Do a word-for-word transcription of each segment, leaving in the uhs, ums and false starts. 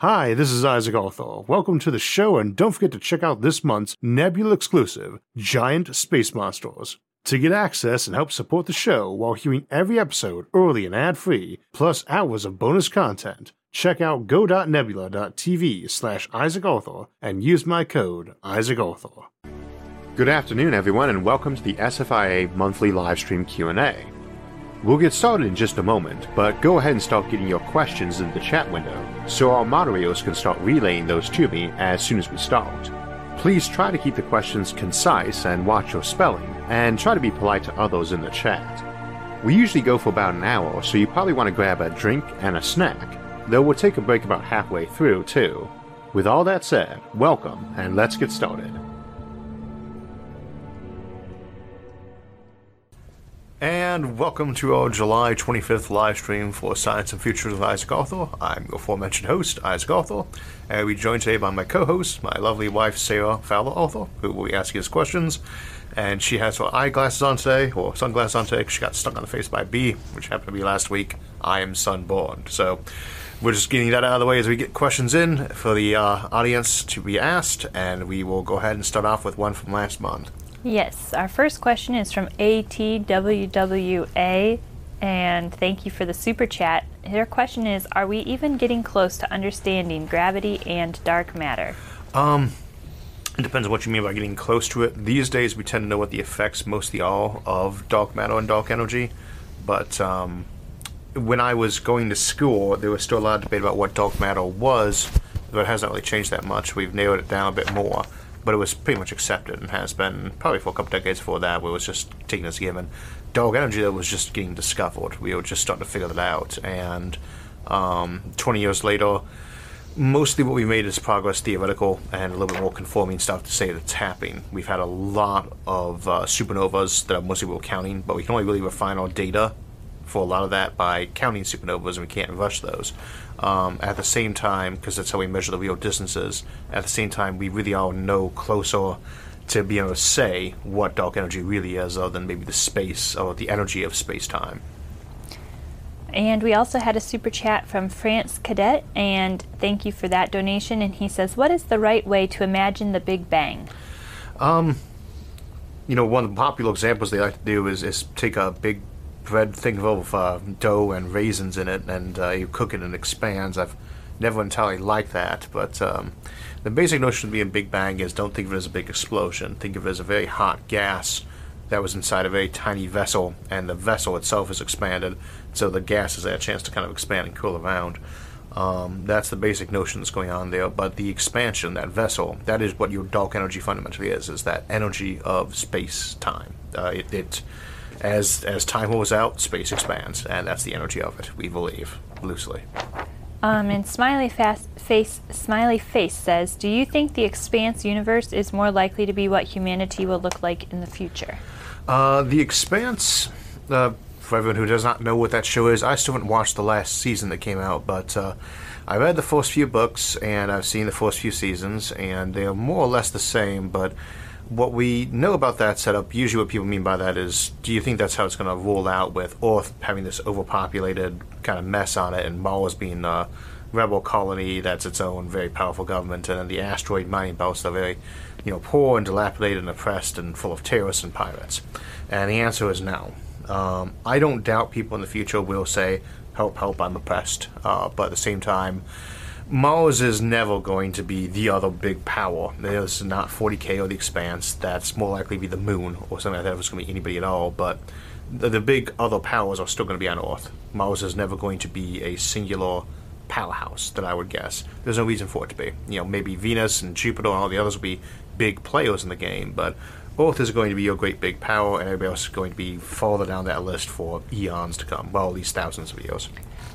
Hi, this is Isaac Arthur. Welcome to the show, and don't forget to check out this month's Nebula exclusive, Giant Space Monsters. To get access and help support the show while hearing every episode early and ad-free, plus hours of bonus content, check out go.nebula.tv slash Isaac Arthur and use my code Isaac Arthur. Good afternoon, everyone, and welcome to the S F I A monthly livestream Q and A. We'll get started in just a moment, but go ahead and start getting your questions in the chat window, so our moderators can start relaying those to me as soon as we start. Please try to keep the questions concise and watch your spelling, and try to be polite to others in the chat. We usually go for about an hour, so you probably want to grab a drink and a snack, though we'll take a break about halfway through, too. With all that said, welcome, and let's get started. And welcome to our July twenty-fifth live stream for Science and Futures of Isaac Arthur. I'm your aforementioned host, Isaac Arthur, and we joined today by my co-host, my lovely wife, Sarah Fowler Arthur, who will be asking us questions. And she has her eyeglasses on today, or sunglasses on today, because she got stung on the face by a bee, which happened to be last week. I am sunburned. So we're just getting that out of the way as we get questions in for the uh, audience to be asked, and we will go ahead and start off with one from last month. Yes, our first question is from A T W W A, and thank you for the super chat. Their question is, are we even getting close to understanding gravity and dark matter? Um, it depends on what you mean by getting close to it. These days we tend to know what the effects mostly are of dark matter and dark energy, but um, when I was going to school, there was still a lot of debate about what dark matter was, but it hasn't really changed that much. We've narrowed it down a bit more. But it was pretty much accepted and has been probably for a couple decades before that, where it was just taken as given. Dark energy that was just getting discovered. We were just starting to figure that out. And um, twenty years later, mostly what we made is progress theoretical and a little bit more conforming stuff to say that it's happening. We've had a lot of uh, supernovas that are mostly what we're counting, but we can only really refine our data for a lot of that by counting supernovas, and we can't rush those. Um, at the same time, because that's how we measure the real distances, at the same time we really are no closer to being able to say what dark energy really is, other than maybe the space or the energy of space-time. And we also had a super chat from France Cadet, and thank you for that donation. And he says, what is the right way to imagine the Big Bang? Um, you know, one of the popular examples they like to do is, is take a big bread thing of uh, dough and raisins in it, and uh, you cook it and it expands. I've never entirely liked that, but um, the basic notion of being Big Bang is don't think of it as a big explosion. Think of it as a very hot gas that was inside a very tiny vessel, and the vessel itself is expanded, so the gas has had a chance to kind of expand and cool around. Um, that's the basic notion that's going on there, but the expansion, that vessel, that is what your dark energy fundamentally is, is that energy of space-time. Uh, it... it As as time moves out, space expands, and that's the energy of it, we believe, loosely. Um, and Smiley fast face Smiley Face says, do you think the Expanse universe is more likely to be what humanity will look like in the future? Uh, the Expanse, uh, for everyone who does not know what that show is, I still haven't watched the last season that came out, but uh, I read the first few books, and I've seen the first few seasons, and they are more or less the same, but what we know about that setup, usually what people mean by that is, do you think that's how it's going to roll out, with Earth having this overpopulated kind of mess on it, and Mars being a rebel colony that's its own very powerful government, and then the asteroid mining belts are very, you know, poor and dilapidated and oppressed and full of terrorists and pirates? And the answer is no. Um, I don't doubt people in the future will say, help, help, I'm oppressed. Uh, but at the same time, Mars is never going to be the other big power. There's not forty K or the Expanse. That's more likely to be the Moon or something like that if it's going to be anybody at all. But the, the big other powers are still going to be on Earth. Mars is never going to be a singular powerhouse, that I would guess. There's no reason for it to be. You know, maybe Venus and Jupiter and all the others will be big players in the game, but Earth is going to be your great big power, and everybody else is going to be farther down that list for eons to come. Well, at least thousands of years.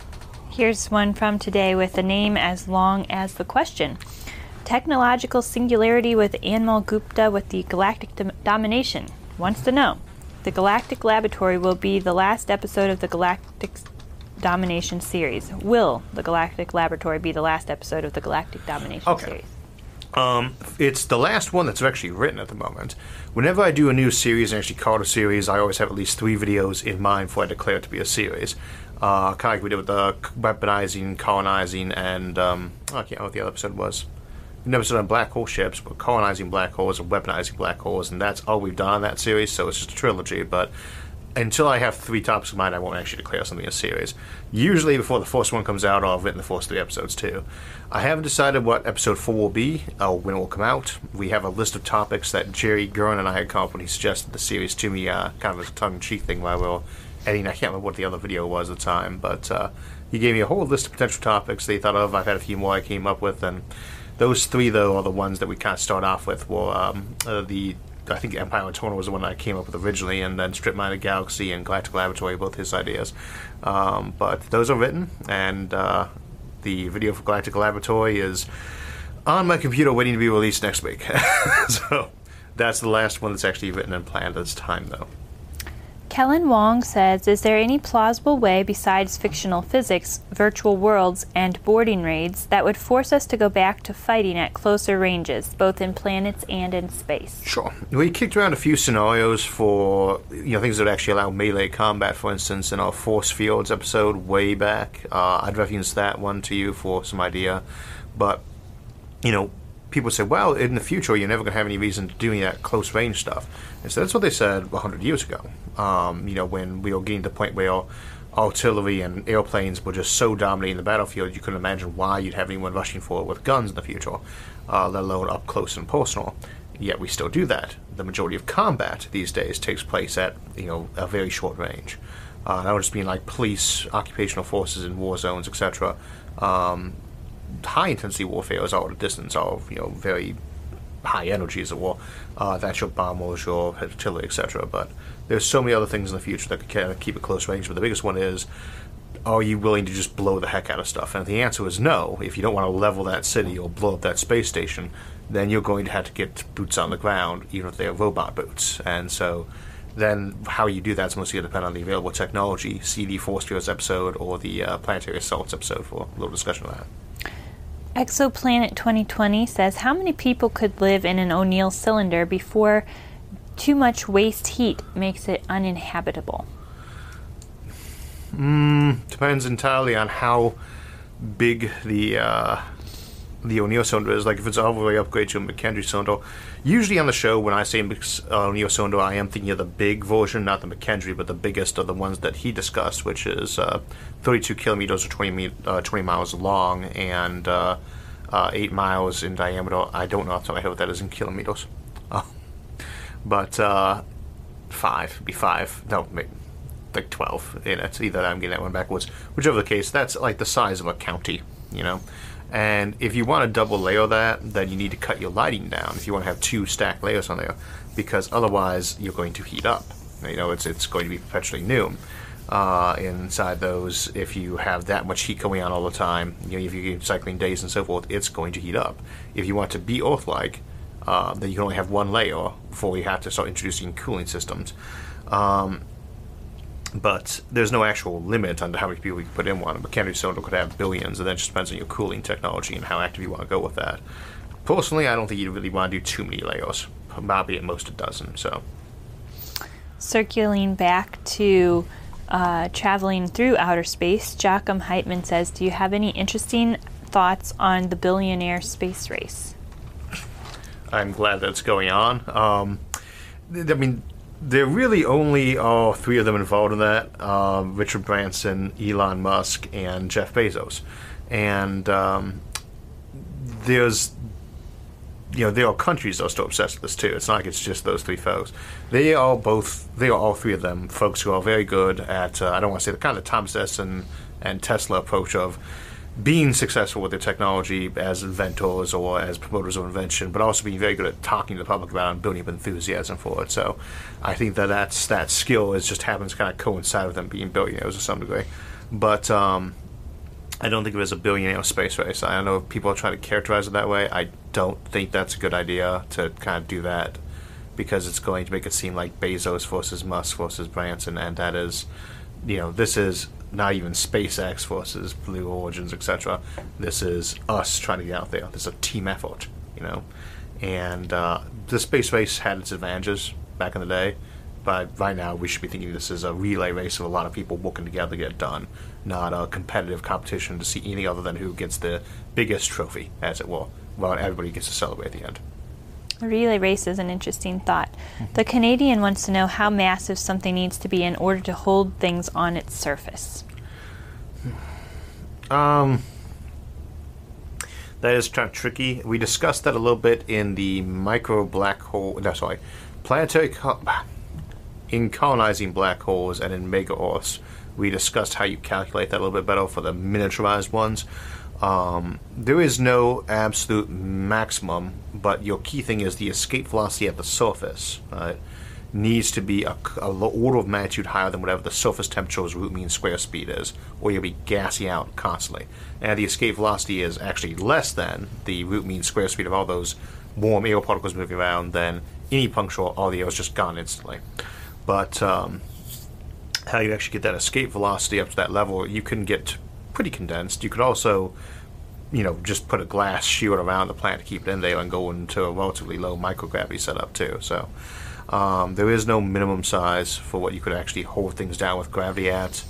Here's one from today with a name as long as the question. Technological singularity with Anmol Gupta with the Galactic dom- Domination wants to know, the Galactic Laboratory will be the last episode of the Galactic Domination series. Will the Galactic Laboratory be the last episode of the Galactic Domination okay. series? Um, it's the last one that's actually written at the moment. Whenever I do a new series and actually call it a series, I always have at least three videos in mind before I declare it to be a series. Uh, kind of like we did with the weaponizing, colonizing, and um, oh, I can't remember what the other episode was. We never said on black hole ships, but colonizing black holes and weaponizing black holes, and that's all we've done in that series, so it's just a trilogy. But until I have three topics in mind, I won't actually declare something a series. Usually before the first one comes out, I'll have written the first three episodes too. I haven't decided what episode four will be, or when it will come out. We have a list of topics that Jerry Gurn and I had come up when he suggested the series to me, uh, kind of as a tongue-in-cheek thing while we were editing. I can't remember what the other video was at the time, but uh, he gave me a whole list of potential topics that he thought of. I've had a few more I came up with, and those three, though, are the ones that we kind of start off with. Were um, uh, the I think Empire of Eternal was the one that I came up with originally, and then Strip Mine of the Galaxy and Galactic Laboratory, both his ideas. Um, but those are written, and uh, the video for Galactic Laboratory is on my computer waiting to be released next week. So that's the last one that's actually written and planned at this time, though. Kellen Wong says, is there any plausible way besides fictional physics, virtual worlds, and boarding raids that would force us to go back to fighting at closer ranges, both in planets and in space? Sure. We kicked around a few scenarios for, you know, things that actually allow melee combat, for instance, in our Force Fields episode way back. Uh, I'd reference that one to you for some idea. But, you know, people say, well, in the future, you're never going to have any reason to do any of that close-range stuff. And so that's what they said one hundred years ago, um, you know, when we were getting to the point where artillery and airplanes were just so dominating the battlefield, you couldn't imagine why you'd have anyone rushing for it with guns in the future, uh, let alone up close and personal. Yet we still do that. The majority of combat these days takes place at, you know, a very short range. Uh, that would just mean like police, occupational forces in war zones, et cetera. Um, high-intensity warfare is all at a distance, all, you know, very high energy as it were. Uh, that's your bombers, your artillery, et cetera. But there's so many other things in the future that could kind of keep it close range. But the biggest one is, are you willing to just blow the heck out of stuff? And if the answer is no, if you don't want to level that city or blow up that space station, then you're going to have to get boots on the ground, even if they're robot boots. And so then how you do that's mostly going to depend on the available technology. C D Force Fields episode or the uh, Planetary Assaults episode for a little discussion of that. Exoplanet twenty twenty says, how many people could live in an O'Neill cylinder before too much waste heat makes it uninhabitable? Mm, depends entirely on how big the uh, the O'Neill cylinder is. Like if it's all the way upgraded to a McKendree cylinder. Usually on the show, when I say uh, O'Neill cylinder, I am thinking of the big version, not the McKendree, but the biggest of the ones that he discussed, which is uh, thirty-two kilometers or twenty, me- uh, twenty miles long and uh, uh, eight miles in diameter. I don't know off the top of my head what that is in kilometers. Uh, but uh, five, be five. No, maybe like twelve in it. Either I'm getting that one backwards. Whichever the case, that's like the size of a county, you know. And if you want to double layer that, then you need to cut your lighting down if you want to have two stacked layers on there, because otherwise you're going to heat up. You know, it's it's going to be perpetually new uh, inside those. If you have that much heat going on all the time, you know, if you're cycling days and so forth, it's going to heat up. If you want to be Earth-like, uh, then you can only have one layer before you have to start introducing cooling systems. Um, But there's no actual limit on how many people you can put in one. A McKendree cylinder could have billions, and that just depends on your cooling technology and how active you want to go with that. Personally, I don't think you really want to do too many layers. Probably at most a dozen. So, circling back to uh, traveling through outer space, Joachim Heitman says, do you have any interesting thoughts on the billionaire space race? I'm glad that's going on. Um, I mean, there really only are three of them involved in that, um, Richard Branson, Elon Musk, and Jeff Bezos. And um, there's, you know, there are countries that are still obsessed with this too. It's not like it's just those three folks. They are both, they are all three of them folks who are very good at, uh, I don't want to say the kind of Thomas Edison and Tesla approach of being successful with their technology as inventors or as promoters of invention, but also being very good at talking to the public about it and building up enthusiasm for it. So I think that that's, that skill is just happens to kind of coincide with them being billionaires to some degree. But um, I don't think it was a billionaire space race. I know people are trying to characterize it that way. I don't think that's a good idea to kind of do that, because it's going to make it seem like Bezos versus Musk versus Branson, and that is, you know, this is not even SpaceX versus Blue Origins, et cetera. This is us trying to get out there. This is a team effort, you know. And uh, the space race had its advantages back in the day, but right now we should be thinking this is a relay race of a lot of people working together to get it done, not a competitive competition to see anything other than who gets the biggest trophy, as it were. Well, everybody gets to celebrate at the end. A relay race is an interesting thought. The Canadian wants to know how massive something needs to be in order to hold things on its surface. Um, that is kind of tricky. We discussed that a little bit in the micro black hole. No, sorry, planetary co- in colonizing black holes and in mega Earths. We discussed how you calculate that a little bit better for the miniaturized ones. Um, there is no absolute maximum, but your key thing is the escape velocity at the surface. Right? Needs to be a, a order of magnitude higher than whatever the surface temperature's root mean square speed is, or you'll be gassing out constantly. And the escape velocity is actually less than the root mean square speed of all those warm air particles moving around, then any puncture, all the air is just gone instantly. But um, how you actually get that escape velocity up to that level, you can get pretty condensed. You could also, you know, just put a glass shield around the planet to keep it in there and go into a relatively low microgravity setup too. So um, there is no minimum size for what you could actually hold things down with gravity at.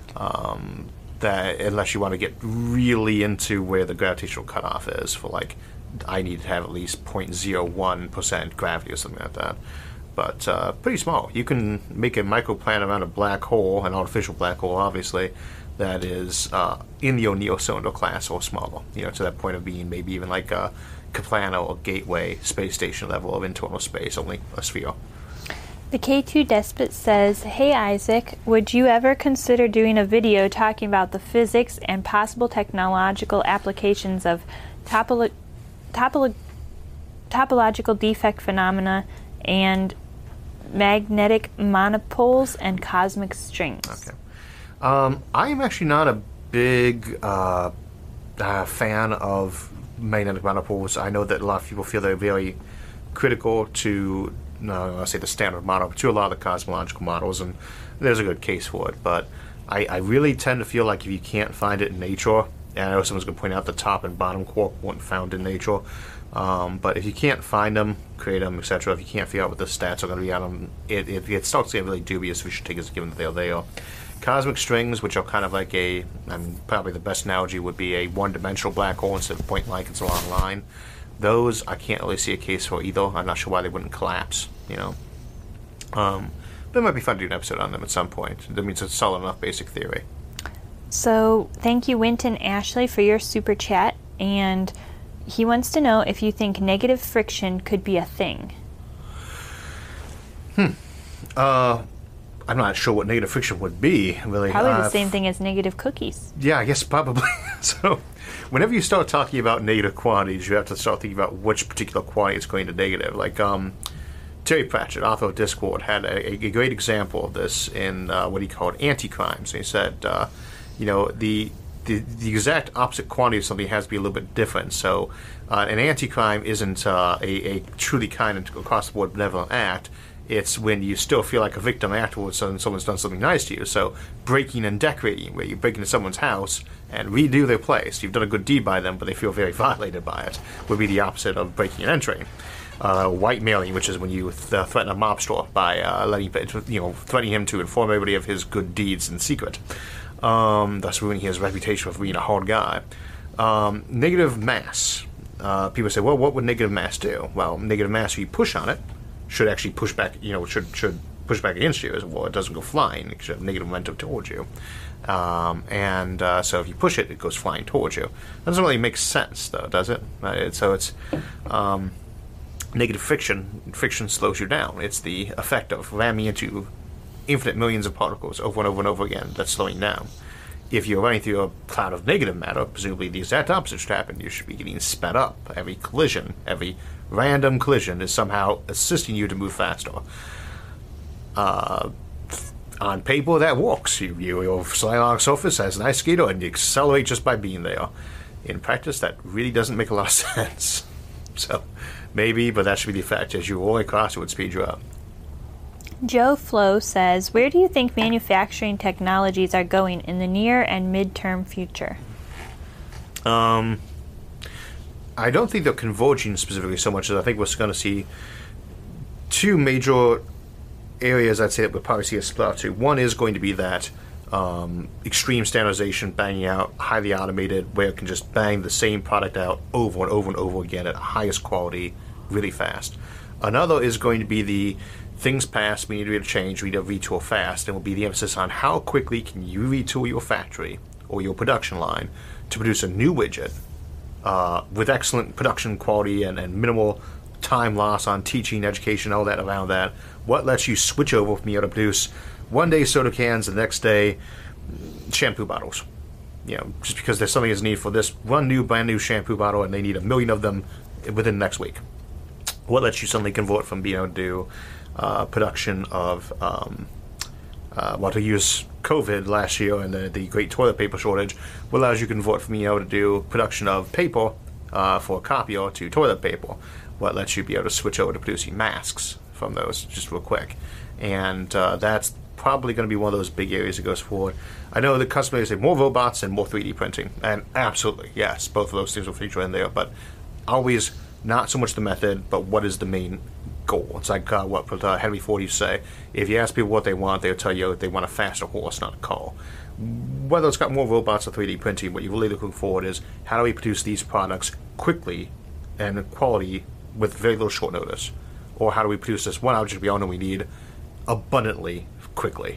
Um, that unless you want to get really into where the gravitational cutoff is for, like, I need to have at least zero point zero one percent gravity or something like that. But uh, pretty small. You can make a microplanet around a black hole, an artificial black hole, obviously, that is uh, in the O'Neill cylinder class or smaller. You know, to that point of being maybe even like a Kaplana or Gateway space station level of internal space, only a sphere. The K two Despot says, "Hey Isaac, would you ever consider doing a video talking about the physics and possible technological applications of topolo- topolo- topological defect phenomena and magnetic monopoles and cosmic strings?" Okay. Um, I am actually not a big uh, uh, fan of magnetic monopoles. I know that a lot of people feel they're very critical to, no, I say the standard model, but to a lot of the cosmological models, and there's a good case for it. But I, I really tend to feel like if you can't find it in nature, and I know someone's going to point out the top and bottom quark weren't found in nature, um, but if you can't find them, create them, et cetera, if you can't figure out what the stats are going to be on them, it, it, it starts to get really dubious. We should take it as a given that they're there. Cosmic strings, which are kind of like a, I mean, probably the best analogy would be a one-dimensional black hole instead of point blank, it's a long line. Those, I can't really see a case for either. I'm not sure why they wouldn't collapse, you know. Um, but it might be fun to do an episode on them at some point. That means it's solid enough basic theory. So, thank you, Winton Ashley, for your super chat, and he wants to know if you think negative friction could be a thing. Hmm. Uh... I'm not sure what negative friction would be, really. Probably uh, the same thing as negative cookies. Yeah, I guess probably. So, whenever you start talking about negative quantities, you have to start thinking about which particular quantity is going to negative. Like, um, Terry Pratchett, author of Discord, had a, a great example of this in uh, what he called anti-crimes. He said, uh, you know, the, the the exact opposite quantity of something has to be a little bit different. So, uh, an anti-crime isn't uh, a, a truly kind and across-the-board benevolent act. It's when you still feel like a victim afterwards and someone's done something nice to you. So breaking and decorating, where you break into someone's house and redo their place. You've done a good deed by them, but they feel very violated by it, would be the opposite of breaking and entering. Uh, white mailing, which is when you th- threaten a mobster by uh, letting, you know, threatening him to inform everybody of his good deeds in secret, um, thus ruining his reputation of being a hard guy. Um, negative mass. Uh, people say, well, what would negative mass do? Well, negative mass, if you push on it, should actually push back, you know, should should push back against you as well. It doesn't go flying. It should have negative momentum towards you. Um, and uh, so if you push it, it goes flying towards you. That doesn't really make sense, though, does it? Right? So it's um, negative friction. Friction slows you down. It's the effect of ramming into infinite millions of particles over and over and over again that's slowing down. If you're running through a cloud of negative matter, presumably the exact opposite should happen. You should be getting sped up. Every collision, every random collision is somehow assisting you to move faster. Uh, on paper, that works. You, you, you're sliding along a surface as an ice skater, and you accelerate just by being there. In practice, that really doesn't make a lot of sense. So, maybe, but that should be the effect. As you roll across, it would speed you up. Joe Flo says, where do you think manufacturing technologies are going in the near and mid-term future? Um, I don't think they're converging specifically so much as I think we're going to see two major areas I'd say that we'll probably see a split out to. One is going to be that um, extreme standardization, banging out, highly automated, where it can just bang the same product out over and over and over again at highest quality really fast. Another is going to be the things pass, we need to be able to change, we need to retool fast, and will be the emphasis on how quickly can you retool your factory or your production line to produce a new widget uh, with excellent production quality and, and minimal time loss on teaching, education, all that around that. What lets you switch over from being able to produce one day soda cans, the next day shampoo bottles? You know, just because there's something that's needed for this one new, brand new shampoo bottle and they need a million of them within the next week. What lets you suddenly convert from being able to do uh, production of, um, uh, well, to use COVID last year and the, the great toilet paper shortage, what allows you to convert from being able to do production of paper uh, for a copier to toilet paper? What lets you be able to switch over to producing masks from those just real quick? And uh, that's probably going to be one of those big areas that goes forward. I know the customers say more robots and more three D printing, and absolutely, yes, both of those things will feature in there, but always not so much the method, but what is the main goal. It's like uh, what uh, Henry Ford used to say, if you ask people what they want, they'll tell you they want a faster horse, not a car. Whether it's got more robots or three D printing, what you're really looking forward is how do we produce these products quickly and quality with very little short notice? Or how do we produce this one object we all know we need abundantly quickly?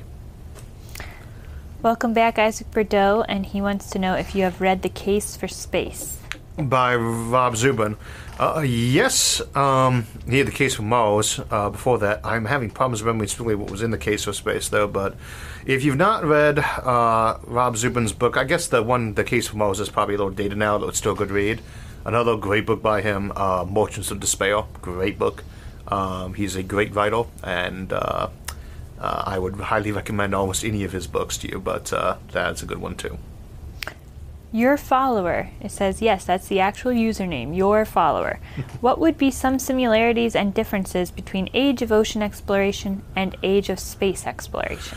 Welcome back, Isaac Bordeaux, and he wants to know if you have read The Case for Space. By Rob Zubin. Uh, yes, um, he had The Case for Mars. Uh, before that, I'm having problems remembering specifically what was in The Case for Space, though. But if you've not read uh, Rob Zubin's book, I guess the one, The Case for Mars, is probably a little dated now, though it's still a good read. Another great book by him, uh, Merchants of Despair. Great book. Um, he's a great writer, and uh, uh, I would highly recommend almost any of his books to you, but uh, that's a good one, too. Your follower. It says, yes, that's the actual username, your follower. What would be some similarities and differences between Age of Ocean Exploration and Age of Space Exploration?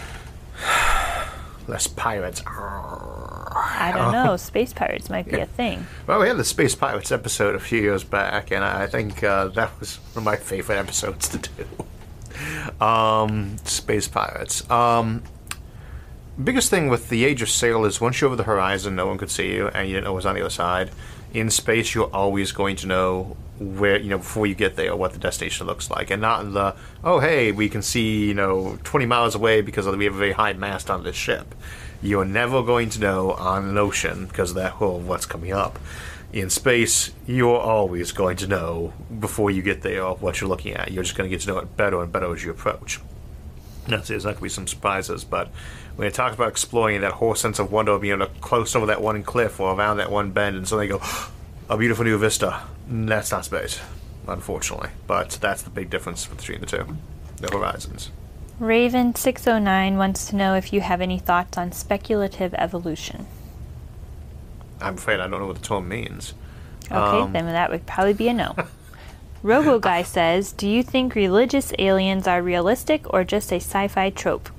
Less pirates. I don't know. Space pirates might be Yeah. a thing. Well, we had the Space Pirates episode a few years back, and I think uh, that was one of my favorite episodes to do. um, Space Pirates. Um... Biggest thing with the Age of Sail is once you're over the horizon, no one could see you, and you didn't know what was on the other side. In space, you're always going to know where, you know, before you get there, what the destination looks like, and not in the, oh, hey, we can see, you know, twenty miles away because we have a very high mast on this ship. You're never going to know on an ocean because of that, oh, what's coming up. In space, you're always going to know before you get there what you're looking at. You're just going to get to know it better and better as you approach. Not to say there's not going to be some surprises, but when it talks about exploring, that whole sense of wonder of being able to close over that one cliff or around that one bend, and so they go, a beautiful new vista. That's not space, unfortunately. But that's the big difference between the two, the horizons. Raven six oh nine wants to know if you have any thoughts on speculative evolution. I'm afraid I don't know what the term means. Okay, Um, then that would probably be a no. Robo Guy says, do you think religious aliens are realistic or just a sci-fi trope?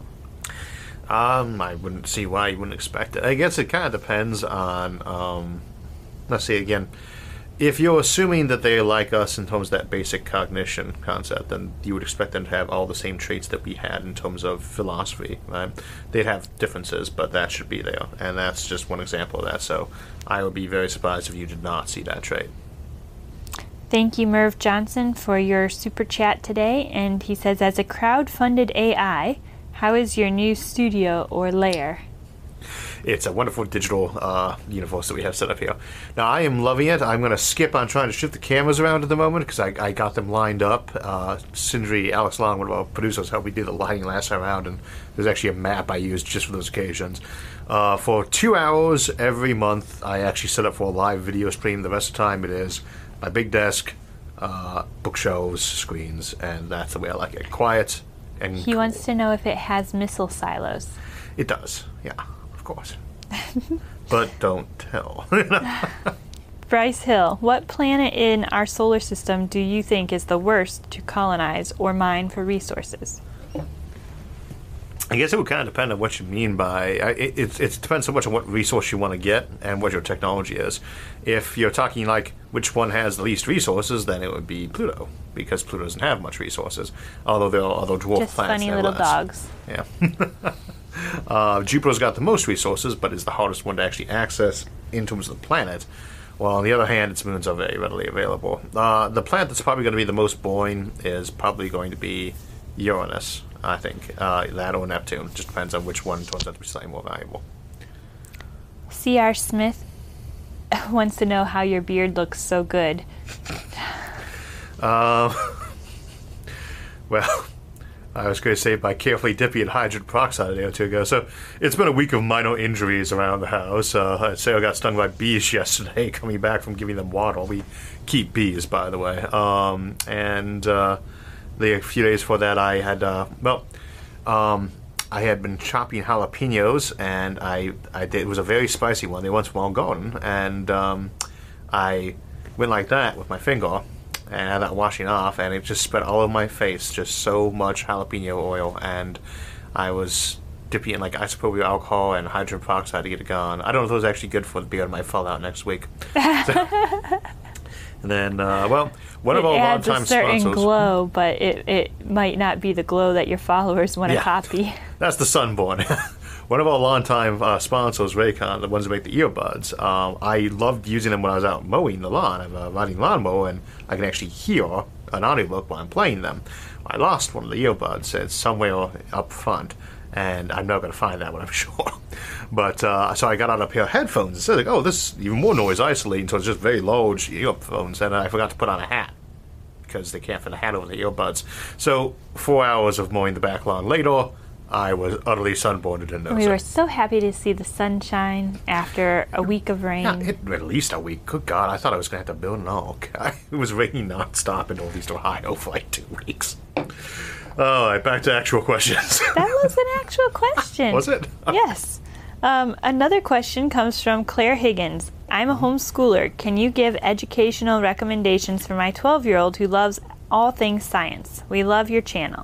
Um, I wouldn't see why you wouldn't expect it. I guess it kind of depends on, um, let's see again. If you're assuming that they're like us in terms of that basic cognition concept, then you would expect them to have all the same traits that we had in terms of philosophy, right? They'd have differences, but that should be there. And that's just one example of that. So I would be very surprised if you did not see that trait. Thank you, Merv Johnson, for your super chat today. And he says, as a crowd-funded A I, how is your new studio or lair? It's a wonderful digital uh, universe that we have set up here. Now, I am loving it. I'm going to skip on trying to shift the cameras around at the moment because I, I got them lined up. Uh, Sindri, Alex Long, one of our producers, helped me do the lighting last time around, and there's actually a map I used just for those occasions. Uh, for two hours every month, I actually set up for a live video stream. The rest of the time, it is my big desk, uh, bookshelves, screens, and that's the way I like it. Quiet and He cool. wants to know if it has missile silos. It does, yeah, of course. But don't tell. Bryce Hill, what planet in our solar system do you think is the worst to colonize or mine for resources? I guess it would kind of depend on what you mean by I- it. It, it depends so much on what resource you want to get and what your technology is. If you're talking like which one has the least resources, then it would be Pluto, because Pluto doesn't have much resources. Although there are other dwarf Just planets. funny that little have dogs. less. Yeah. uh, Jupiter's got the most resources, but is the hardest one to actually access in terms of the planet. While on the other hand, its moons are very readily available. Uh, the planet that's probably going to be the most boring is probably going to be Uranus. I think uh, that or Neptune. Just depends on which one turns out to be slightly more valuable. C R. Smith wants to know how your beard looks so good. Um, well, I was going to say by carefully dipping in hydrogen peroxide a day or two ago. So it's been a week of minor injuries around the house. Uh, I'd say I got stung by bees yesterday coming back from giving them water. We keep bees, by the way. Um, and... Uh, The a few days before that, I had uh, well, um, I had been chopping jalapenos, and I I did it was a very spicy one. They once well gone, and um, I went like that with my finger, and I had that washing off, and it just spread all over my face, just so much jalapeno oil, and I was dipping it in like isopropyl alcohol and hydrogen peroxide to get it gone. I don't know if it was actually good for the beard. It might fall out next week. So, and then, uh, well, one it of our adds longtime a certain sponsors. glow, but it, it might not be the glow that your followers want to Yeah. copy. That's the sunborn. One of our longtime uh, sponsors, Raycon, the ones that make the earbuds. Um, I loved using them when I was out mowing the lawn. I'm a riding lawnmower, and I can actually hear an audiobook while I'm playing them. I lost one of the earbuds. It's somewhere up front, and I'm not going to find that one, I'm sure. But uh, so I got out a pair of headphones and said, like, "Oh, this is even more noise isolating." So it's just very large earphones, and I forgot to put on a hat because they can't fit a hat over the earbuds. So four hours of mowing the back lawn later, I was utterly sunburned and no. We were so happy to see the sunshine after a week of rain. Yeah, it, at least a week. Good God, I thought I was going to have to build an ark. It was raining nonstop in Northeast Ohio for like two weeks. All right, back to actual questions. That was an actual question. Was it? Yes. Um, another question comes from Claire Higgins. I'm a homeschooler. Can you give educational recommendations for my twelve-year-old who loves all things science? We love your channel.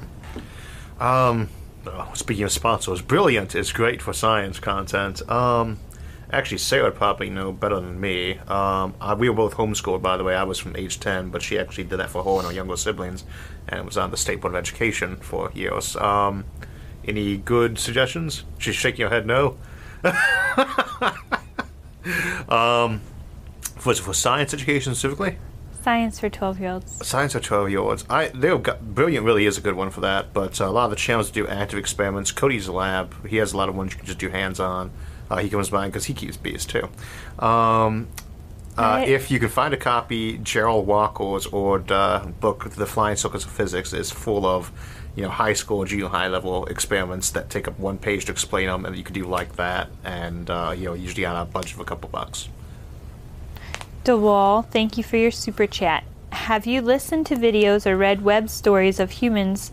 Um, oh, speaking of sponsors, Brilliant is great for science content. Um, actually, Sarah would probably know better than me. Um, I, we were both homeschooled, by the way. I was from age ten, but she actually did that for her and her younger siblings, and was on the State Board of Education for years. Um, any good suggestions? She's shaking her head no. um, for, for science education specifically? Science for twelve-year-olds. Science for twelve-year-olds. I they've got Brilliant really is a good one for that, but uh, a lot of the channels do active experiments. Cody's lab, he has a lot of ones you can just do hands-on. Uh, he comes by because he keeps bees too. Um, uh, Right. if you can find a copy, Gerald Walker's or uh, book, The Flying Circus of Physics, is full of you know high school, junior high level experiments that take up one page to explain them, and you can do like that, and uh, you know usually on a budget of a couple bucks. DeWall, thank you for your super chat. Have you listened to videos or read web stories of humans,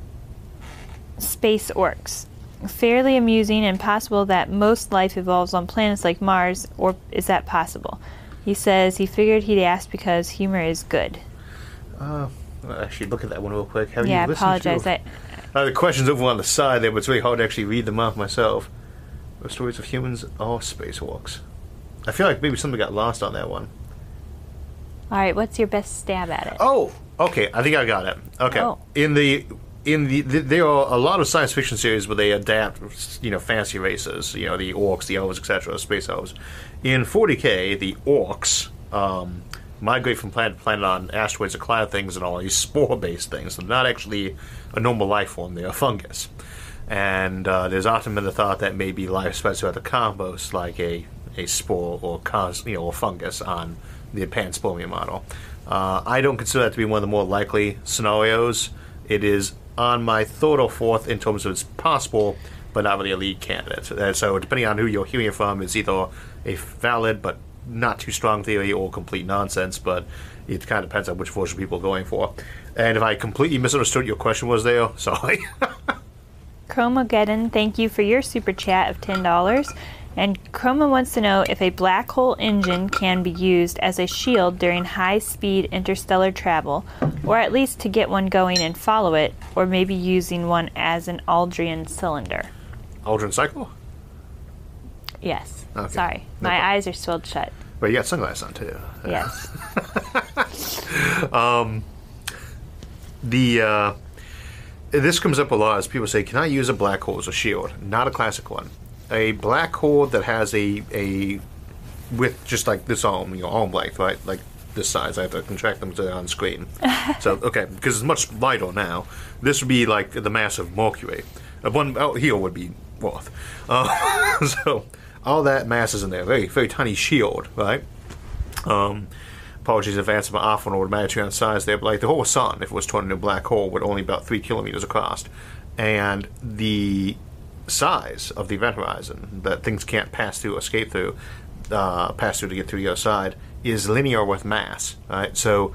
space orcs? Fairly amusing and possible that most life evolves on planets like Mars, or is that possible? He says he figured he'd ask because humor is good. Uh, I'll actually, look at that one real quick. Have Yeah, I you listened apologize. To, I, uh, the question's over on the side there, but it's really hard to actually read them off myself. The stories of humans or spacewalks. I feel like maybe something got lost on that one. all right, what's your best stab at it? Oh, okay. I think I got it. Okay. Oh. In the in the, the there are a lot of science fiction series where they adapt, you know, fancy races. You know, the orcs, the elves, et cetera, space elves. In forty K, the orcs um, migrate from planet to planet on asteroids that cloud things and all these spore-based things. They're not actually a normal life form. They're a fungus. And uh, there's often been the thought that maybe life spreads throughout the cosmos like a, a spore or cos, you know, or fungus on the panspermia model. Uh, I don't consider that to be one of the more likely scenarios. It is on my third or fourth in terms of it's possible, but not really a lead candidate. Uh, so depending on who you're hearing from, it's either a valid but not too strong theory or complete nonsense, but it kind of depends on which version people are going for. And if I completely misunderstood what your question was there, sorry. Chromageddon, thank you for your super chat of ten dollars. And Chroma wants to know if a black hole engine can be used as a shield during high-speed interstellar travel, or at least to get one going and follow it, or maybe using one as an Aldrin cylinder. Aldrin cycle? Yes. Okay. Sorry. No My problem. eyes are swelled shut. But you got sunglasses on, too. Yes. um, the... Uh, this comes up a lot as people say, can I use a black hole as a shield? Not a classic one. A black hole that has a a with just like this arm, you know, arm length, right? Like this size. I have to contract them to on screen. So okay, because it's much lighter now. This would be like the mass of Mercury. Uh, one out here would be Earth. Uh, so all that mass is in there. Very very tiny shield, right? Um, apologies in advance, I'm off on order of magnitude on size there, but like the whole sun, if it was turned into a black hole, would only about three kilometers across, and the size of the event horizon that things can't pass through, escape through, uh, pass through to get through the other side is linear with mass. Right, so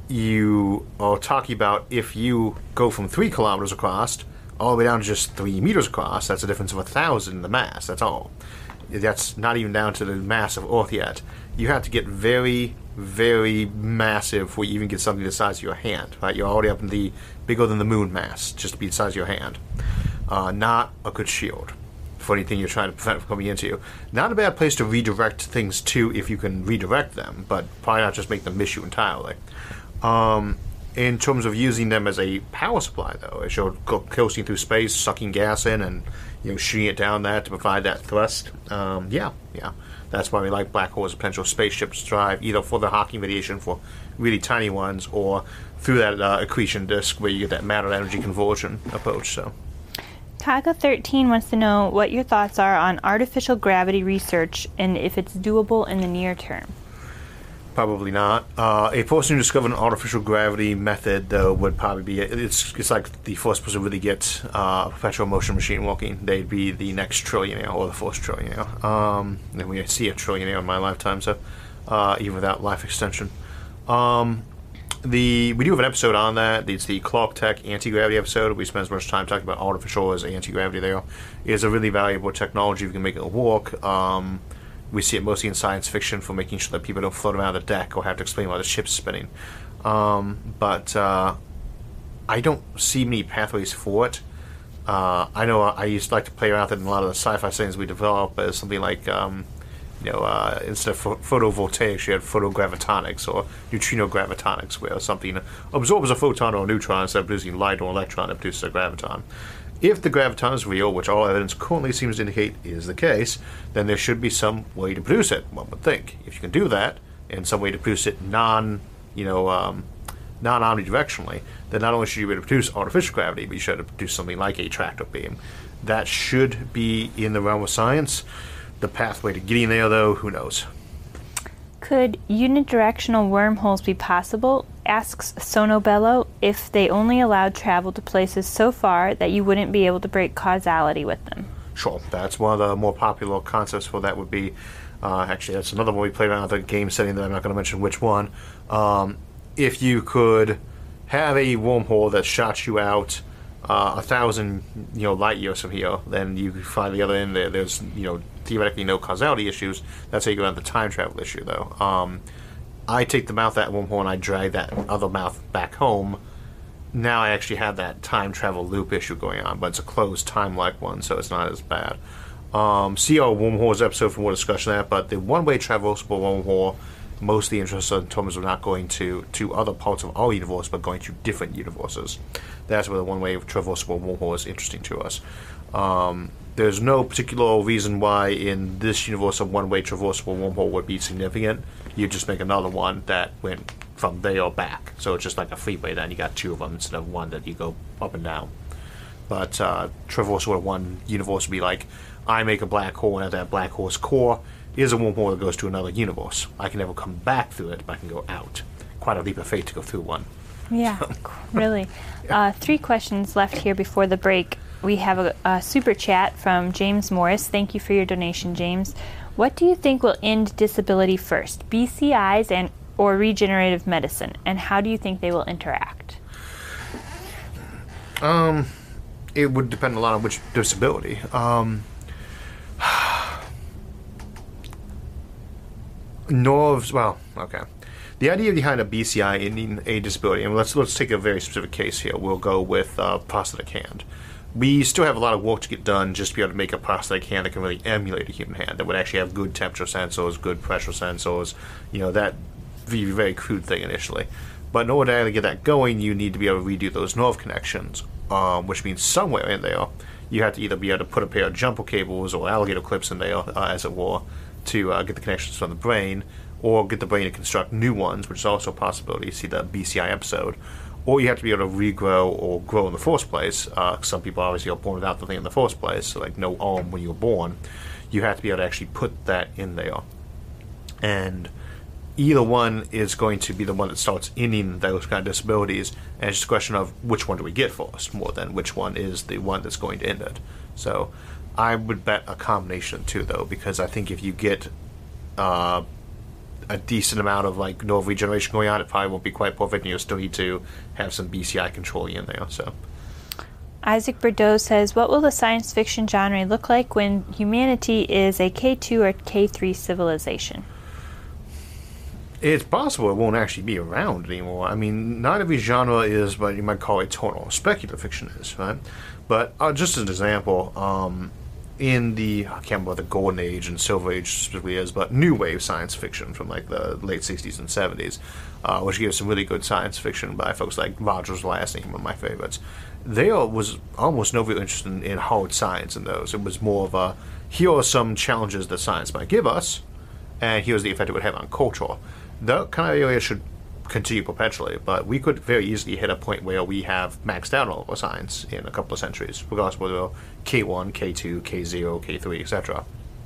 you are talking about if you go from three kilometers across all the way down to just three meters across. That's a difference of a thousand in the mass. That's all. That's not even down to the mass of Earth yet. You have to get very, very massive before you even get something the size of your hand. Right, you're already up in the bigger than the moon mass just to be the size of your hand. Uh, not a good shield for anything you're trying to prevent from coming into. Not a bad place to redirect things to if you can redirect them, but probably not just make them miss you entirely. Um, in terms of using them as a power supply, though, as you're co- coasting through space, sucking gas in, and you know shooting it down that to provide that thrust, um, yeah, yeah. That's why we like black holes as potential spaceships to drive, either for the Hawking radiation for really tiny ones, or through that uh, accretion disk where you get that matter energy conversion approach. So. Kaga thirteen wants to know what your thoughts are on artificial gravity research and if it's doable in the near term. Probably not. Uh, a person who discovered an artificial gravity method, though, would probably be it's it's like the first person to really get uh, a perpetual motion machine working. They'd be the next trillionaire or the first trillionaire. Um, and we see a trillionaire in my lifetime, so uh, even without life extension. Um, The we do have an episode on that. It's the Clark Tech anti-gravity episode. We spend as much time talking about artificial as anti-gravity there. It is a really valuable technology if you can make it work. Um, we see it mostly in science fiction for making sure that people don't float around the deck or have to explain why the ship's spinning. Um, but uh, I don't see many pathways for it. Uh, I know I used to like to play around with it in a lot of the sci-fi things we develop as something like... Um, You know, uh, instead of pho- photovoltaics, you had photogravitonics or neutrino gravitonics, where something absorbs a photon or a neutron instead of producing light or electron, it produces a graviton. If the graviton is real, which all evidence currently seems to indicate is the case, then there should be some way to produce it, one would think. If you can do that, and some way to produce it non, you know, um, non-omnidirectionally, then not only should you be able to produce artificial gravity, but you should be able to produce something like a tractor beam. That should be in the realm of science. The pathway to getting there, though, who knows? Could unidirectional wormholes be possible? Asks Sonobello if they only allowed travel to places so far that you wouldn't be able to break causality with them. Sure, that's one of the more popular concepts for that would be, uh, actually that's another one we played around with a game setting that I'm not going to mention which one. Um, if you could have a wormhole that shot you out uh, a thousand, you know, light years from here, then you could find the other end there. There's, you know, theoretically no causality issues. That's how you go down the time travel issue, though. Um, I take the mouth of that wormhole and I drag that other mouth back home. Now I actually have that time travel loop issue going on, but it's a closed time-like one, so it's not as bad. Um, see our wormholes episode for more discussion of that, but the one-way traversable wormhole, mostly interested in terms of not going to, to other parts of our universe, but going to different universes. That's where the one-way traversable wormhole is interesting to us. Um, there's no particular reason why in this universe a one-way traversable wormhole would be significant. You just make another one that went from there back. So it's just like a freeway then. You got two of them instead of one that you go up and down. But uh, traversable one universe would be like, I make a black hole and at that black hole's core is a wormhole that goes to another universe. I can never come back through it, but I can go out. Quite a leap of faith to go through one. Yeah, really. Yeah. Uh, three questions left here before the break. We have a, a super chat from James Morris. Thank you for your donation, James. What do you think will end disability first, B C Is and or regenerative medicine, and how do you think they will interact? Um, it would depend a lot on which disability. Um, Norv's, well, okay. The idea behind a B C I ending a disability, and let's let's take a very specific case here. We'll go with uh, prosthetic hand. We still have a lot of work to get done just to be able to make a prosthetic hand that can really emulate a human hand, that would actually have good temperature sensors, good pressure sensors, you know, that be a very crude thing initially. But in order to get that going, you need to be able to redo those nerve connections, um, which means somewhere in there, you have to either be able to put a pair of jumper cables or alligator clips in there, uh, as it were, to uh, get the connections from the brain, or get the brain to construct new ones, which is also a possibility. You see the B C I episode. Or you have to be able to regrow or grow in the first place. Uh, some people obviously are born without the thing in the first place, so like no arm when you were born. You have to be able to actually put that in there. And either one is going to be the one that starts ending those kind of disabilities, and it's just a question of which one do we get first, more than which one is the one that's going to end it. So I would bet a combination of the two, though, because I think if you get uh, a decent amount of like nerve regeneration going on, it probably won't be quite perfect, and you'll still need to have some B C I control in there. So Isaac Bordeaux says, what will the science fiction genre look like when humanity is a K two or K three civilization? It's possible it won't actually be around anymore. I mean, not every genre is what you might call eternal. Speculative fiction is, right? But uh, just as an example, um, in the, I can't remember what the Golden Age and Silver Age specifically is, but new wave science fiction from like the late sixties and seventies, uh, which gives some really good science fiction by folks like Roger's Lasting, one of my favorites. There was almost no real interest in, in hard science in those. It was more of a, here are some challenges that science might give us, and here's the effect it would have on culture. That kind of area should continue perpetually, but we could very easily hit a point where we have maxed out all of our science in a couple of centuries, regardless of whether K one, K two, K zero, K three, et cetera.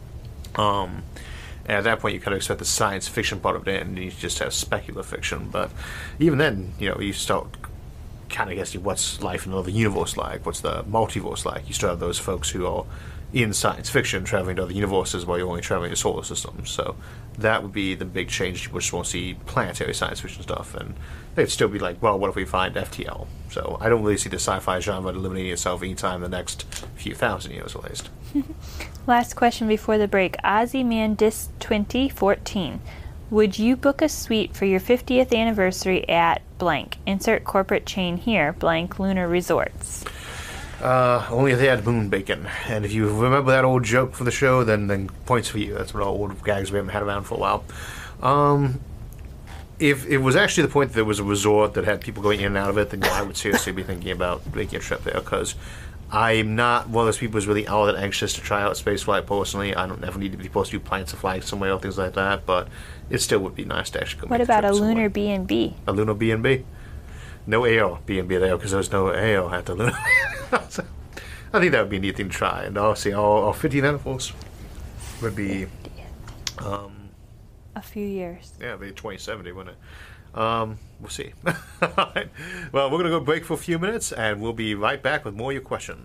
Um, and at that point, you kind of expect the science fiction part of it, and you just have speculative fiction. But even then, you know, you start kind of guessing what's life in another universe like, what's the multiverse like. You still have those folks who are in science fiction traveling to other universes while you're only traveling to solar systems. So that would be the big change. You just won't see planetary science fiction stuff, and they'd still be like, well, what if we find F T L? So I don't really see the sci-fi genre eliminating itself anytime in the next few thousand years at least. Last question before the break. Ozymandias twenty fourteen. Would you book a suite for your fiftieth anniversary at blank? Insert corporate chain here, blank Lunar Resorts. Uh, only if they had moon bacon. And if you remember that old joke from the show, then then points for you. That's what all old gags we haven't had around for a while. Um, if it was actually the point that there was a resort that had people going in and out of it, then yeah, I would seriously be thinking about making a trip there, because I'm not one of those people who's really all that anxious to try out spaceflight personally. I don't ever need to be supposed to be planting a flag somewhere or things like that, but it still would be nice to actually go. What make about a, a somewhere. lunar B and B? A lunar B and B? No ale B and B there, because there's no ale at the lunar. So, I think that would be a neat thing to try. And obviously, our, our fiftieth anniversary would be um, a few years. Yeah, it'd be twenty seventy, wouldn't it? Um, we'll see. All right. Well, we're going to go break for a few minutes, and we'll be right back with more of your questions.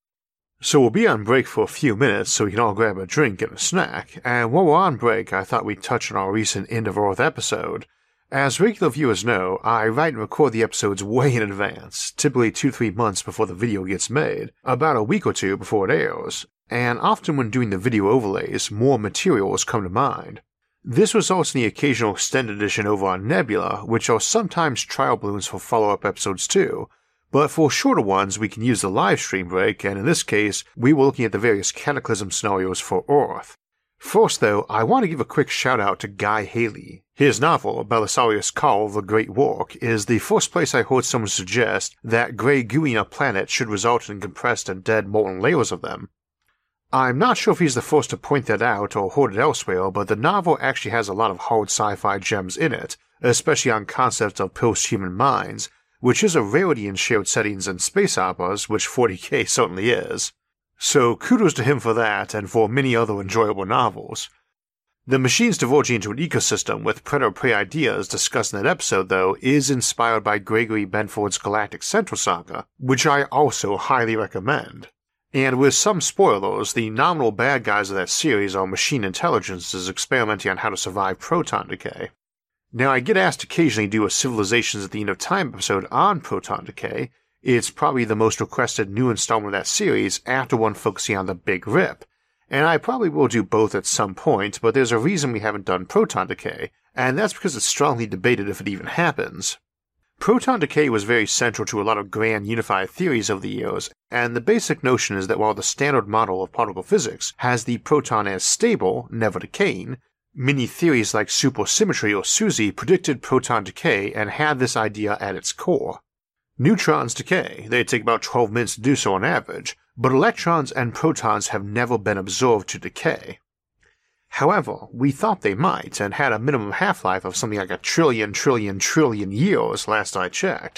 So we'll be on break for a few minutes so we can all grab a drink and a snack. And while we're on break, I thought we'd touch on our recent End of Earth episode. As regular viewers know, I write and record the episodes way in advance, typically two to three months before the video gets made, about a week or two before it airs, and often when doing the video overlays, more materials come to mind. This results in the occasional extended edition over on Nebula, which are sometimes trial balloons for follow-up episodes too, but for shorter ones we can use the live stream break, and in this case, we were looking at the various Cataclysm scenarios for Earth. First, though, I want to give a quick shout-out to Guy Haley. His novel, Belisarius Cawl, The Great Work, is the first place I heard someone suggest that grey gooey on a planet should result in compressed and dead molten layers of them. I'm not sure if he's the first to point that out or heard it elsewhere, but the novel actually has a lot of hard sci-fi gems in it, especially on concepts of post-human minds, which is a rarity in shared settings and space operas, which forty K certainly is. So kudos to him for that, and for many other enjoyable novels. The machines diverging into an ecosystem with predator-prey ideas discussed in that episode, though, is inspired by Gregory Benford's Galactic Central Saga, which I also highly recommend. And with some spoilers, the nominal bad guys of that series are machine intelligences experimenting on how to survive proton decay. Now, I get asked to occasionally do a Civilizations at the End of Time episode on proton decay. It's probably the most requested new installment of that series after one focusing on the Big Rip, And I probably will do both at some point, but there's a reason we haven't done proton decay, and that's because it's strongly debated if it even happens. Proton decay was very central to a lot of grand unified theories over the years, and the basic notion is that while the standard model of particle physics has the proton as stable, never decaying, many theories like supersymmetry or SUSY predicted proton decay and had this idea at its core. Neutrons decay, they take about twelve minutes to do so on average, but electrons and protons have never been observed to decay. However, we thought they might, and had a minimum half-life of something like a trillion trillion trillion years last I checked.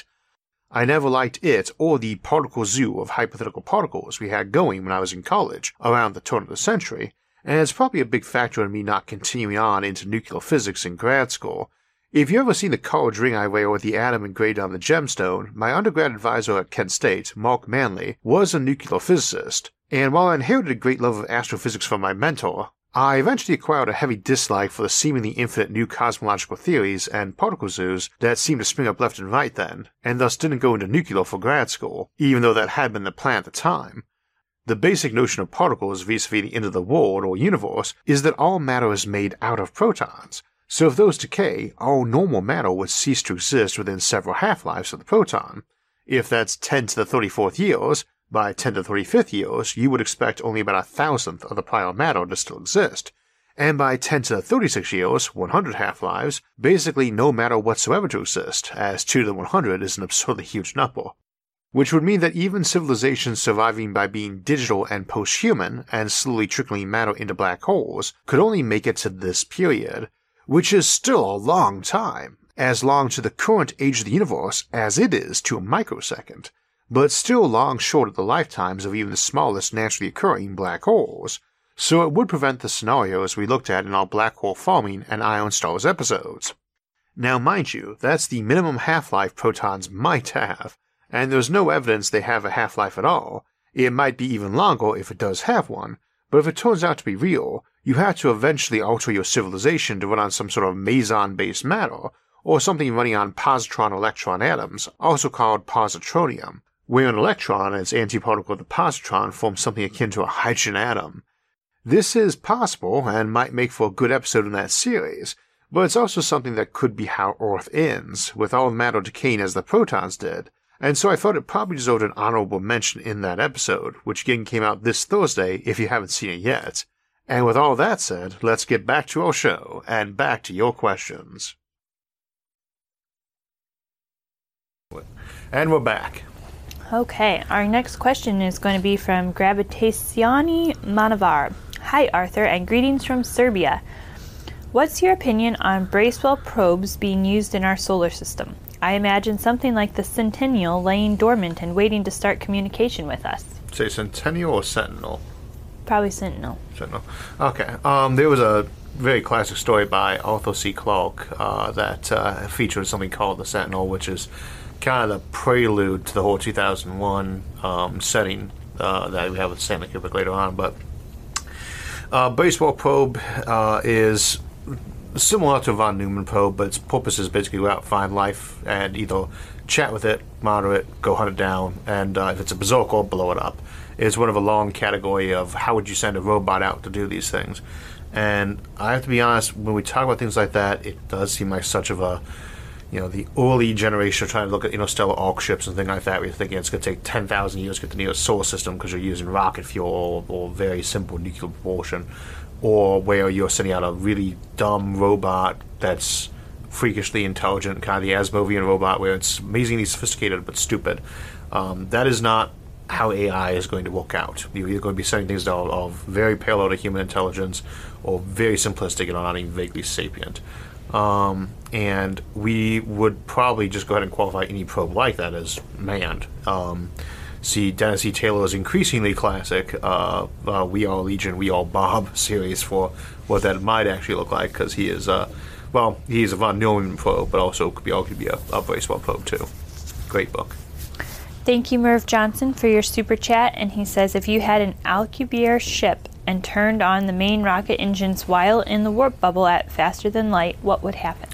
I never liked it or the particle zoo of hypothetical particles we had going when I was in college, around the turn of the century, and it's probably a big factor in me not continuing on into nuclear physics in grad school. If you ever seen the college ring I wear with the atom engraved on the gemstone, my undergrad advisor at Kent State, Mark Manley, was a nuclear physicist, and while I inherited a great love of astrophysics from my mentor, I eventually acquired a heavy dislike for the seemingly infinite new cosmological theories and particle zoos that seemed to spring up left and right then, and thus didn't go into nuclear for grad school, even though that had been the plan at the time. The basic notion of particles vis-a-vis the end of the world or universe is that all matter is made out of protons, so if those decay, all normal matter would cease to exist within several half-lives of the proton. If that's ten to the thirty-fourth years, by ten to the thirty-fifth years, you would expect only about a thousandth of the prior matter to still exist, and by ten to the thirty-sixth years, one hundred half-lives, basically no matter whatsoever to exist, as two to the one hundred is an absurdly huge number. Which would mean that even civilizations surviving by being digital and post-human and slowly trickling matter into black holes could only make it to this period, which is still a long time, as long to the current age of the universe as it is to a microsecond, but still long short of the lifetimes of even the smallest naturally occurring black holes, so it would prevent the scenarios we looked at in our black hole farming and ion stars episodes. Now mind you, that's the minimum half-life protons might have, and there's no evidence they have a half-life at all. It might be even longer if it does have one, but if it turns out to be real, you have to eventually alter your civilization to run on some sort of meson-based matter, or something running on positron-electron atoms, also called positronium, where an electron and its antiparticle of the positron form something akin to a hydrogen atom. This is possible and might make for a good episode in that series, but it's also something that could be how Earth ends, with all matter decaying as the protons did, and so I thought it probably deserved an honorable mention in that episode, which again came out this Thursday if you haven't seen it yet. And with all that said, let's get back to our show, and back to your questions. And we're back. Okay, our next question is going to be from Gravitacioni Manavar. Hi Arthur, and greetings from Serbia. What's your opinion on Bracewell probes being used in our solar system? I imagine something like the Centennial laying dormant and waiting to start communication with us. Say Centennial or Sentinel? Probably Sentinel. Sentinel. Okay. Um, there was a very classic story by Arthur C. Clarke uh, that uh, featured something called the Sentinel, which is kind of the prelude to the whole two thousand one um, setting uh, that we have with Stanley Kubrick later on. But uh, Bracewell probe uh, is similar to a von Neumann probe, but its purpose is basically go out, find life, and either chat with it, monitor it, go hunt it down, and uh, if it's a berserker, blow it up. It's one of a long category of how would you send a robot out to do these things. And I have to be honest, when we talk about things like that, it does seem like such of a, you know, the early generation of trying to look at interstellar arc ships and things like that, where you're thinking it's going to take ten thousand years to get to the nearest solar system because you're using rocket fuel or, or very simple nuclear propulsion, or where you're sending out a really dumb robot that's freakishly intelligent, kind of the Asimovian robot where it's amazingly sophisticated but stupid. Um, that is not how A I is going to work out. You're either going to be sending things that are, are very parallel to human intelligence or very simplistic and are not even vaguely sapient. Um, and we would probably just go ahead and qualify any probe like that as manned. Um, see Dennis E. Taylor's increasingly classic uh, uh, We Are Legion, We Are Bob series for what that might actually look like, because he is, uh, well, he's a von Neumann probe, but also could be could be a, a Bracewell probe too. Great book. Thank you, Merv Johnson, for your super chat. And he says, if you had an Alcubierre ship and turned on the main rocket engines while in the warp bubble at faster than light, what would happen?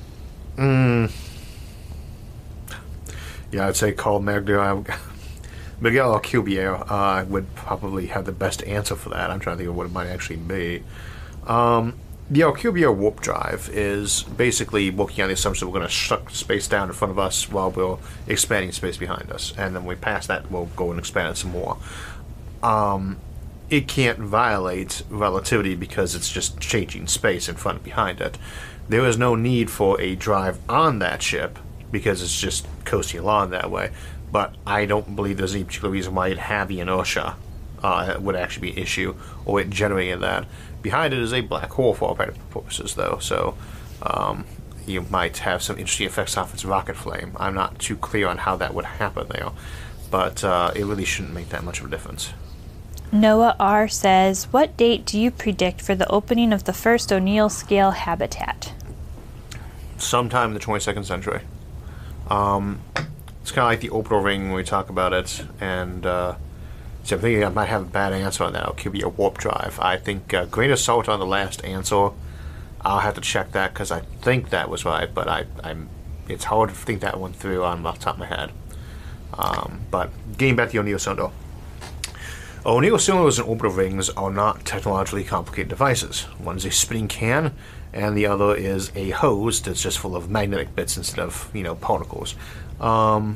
Mm. Yeah, I'd say call Magda. Miguel Alcubierre uh, would probably have the best answer for that. I'm trying to think of what it might actually be. Um, the Alcubierre warp drive is basically working on the assumption that we're going to suck space down in front of us while we're expanding space behind us. And then when we pass that, we'll go and expand it some more. Um, it can't violate relativity because it's just changing space in front and behind it. There is no need for a drive on that ship because it's just coasting along that way. But I don't believe there's any particular reason why it'd have the inertia uh, would actually be an issue, or it generating that. Behind it is a black hole for all practical purposes, though, so um, you might have some interesting effects off its rocket flame. I'm not too clear on how that would happen there, but uh, it really shouldn't make that much of a difference. Noah R. says, what date do you predict for the opening of the first O'Neill scale habitat? Sometime in the twenty-second century. Um, it's kind of like the Oprah ring when we talk about it, and uh, so I'm thinking I might have a bad answer on that. It could be a warp drive. I think uh, grain of salt on the last answer. I'll have to check that because I think that was right, but I, I'm. It's hard to think that one through on the top of my head. Um, but getting back to the O'Neill cylinder. O'Neill cylinders and orbital rings are not technologically complicated devices. One is a spinning can, and the other is a hose that's just full of magnetic bits instead of, you know, particles. Um,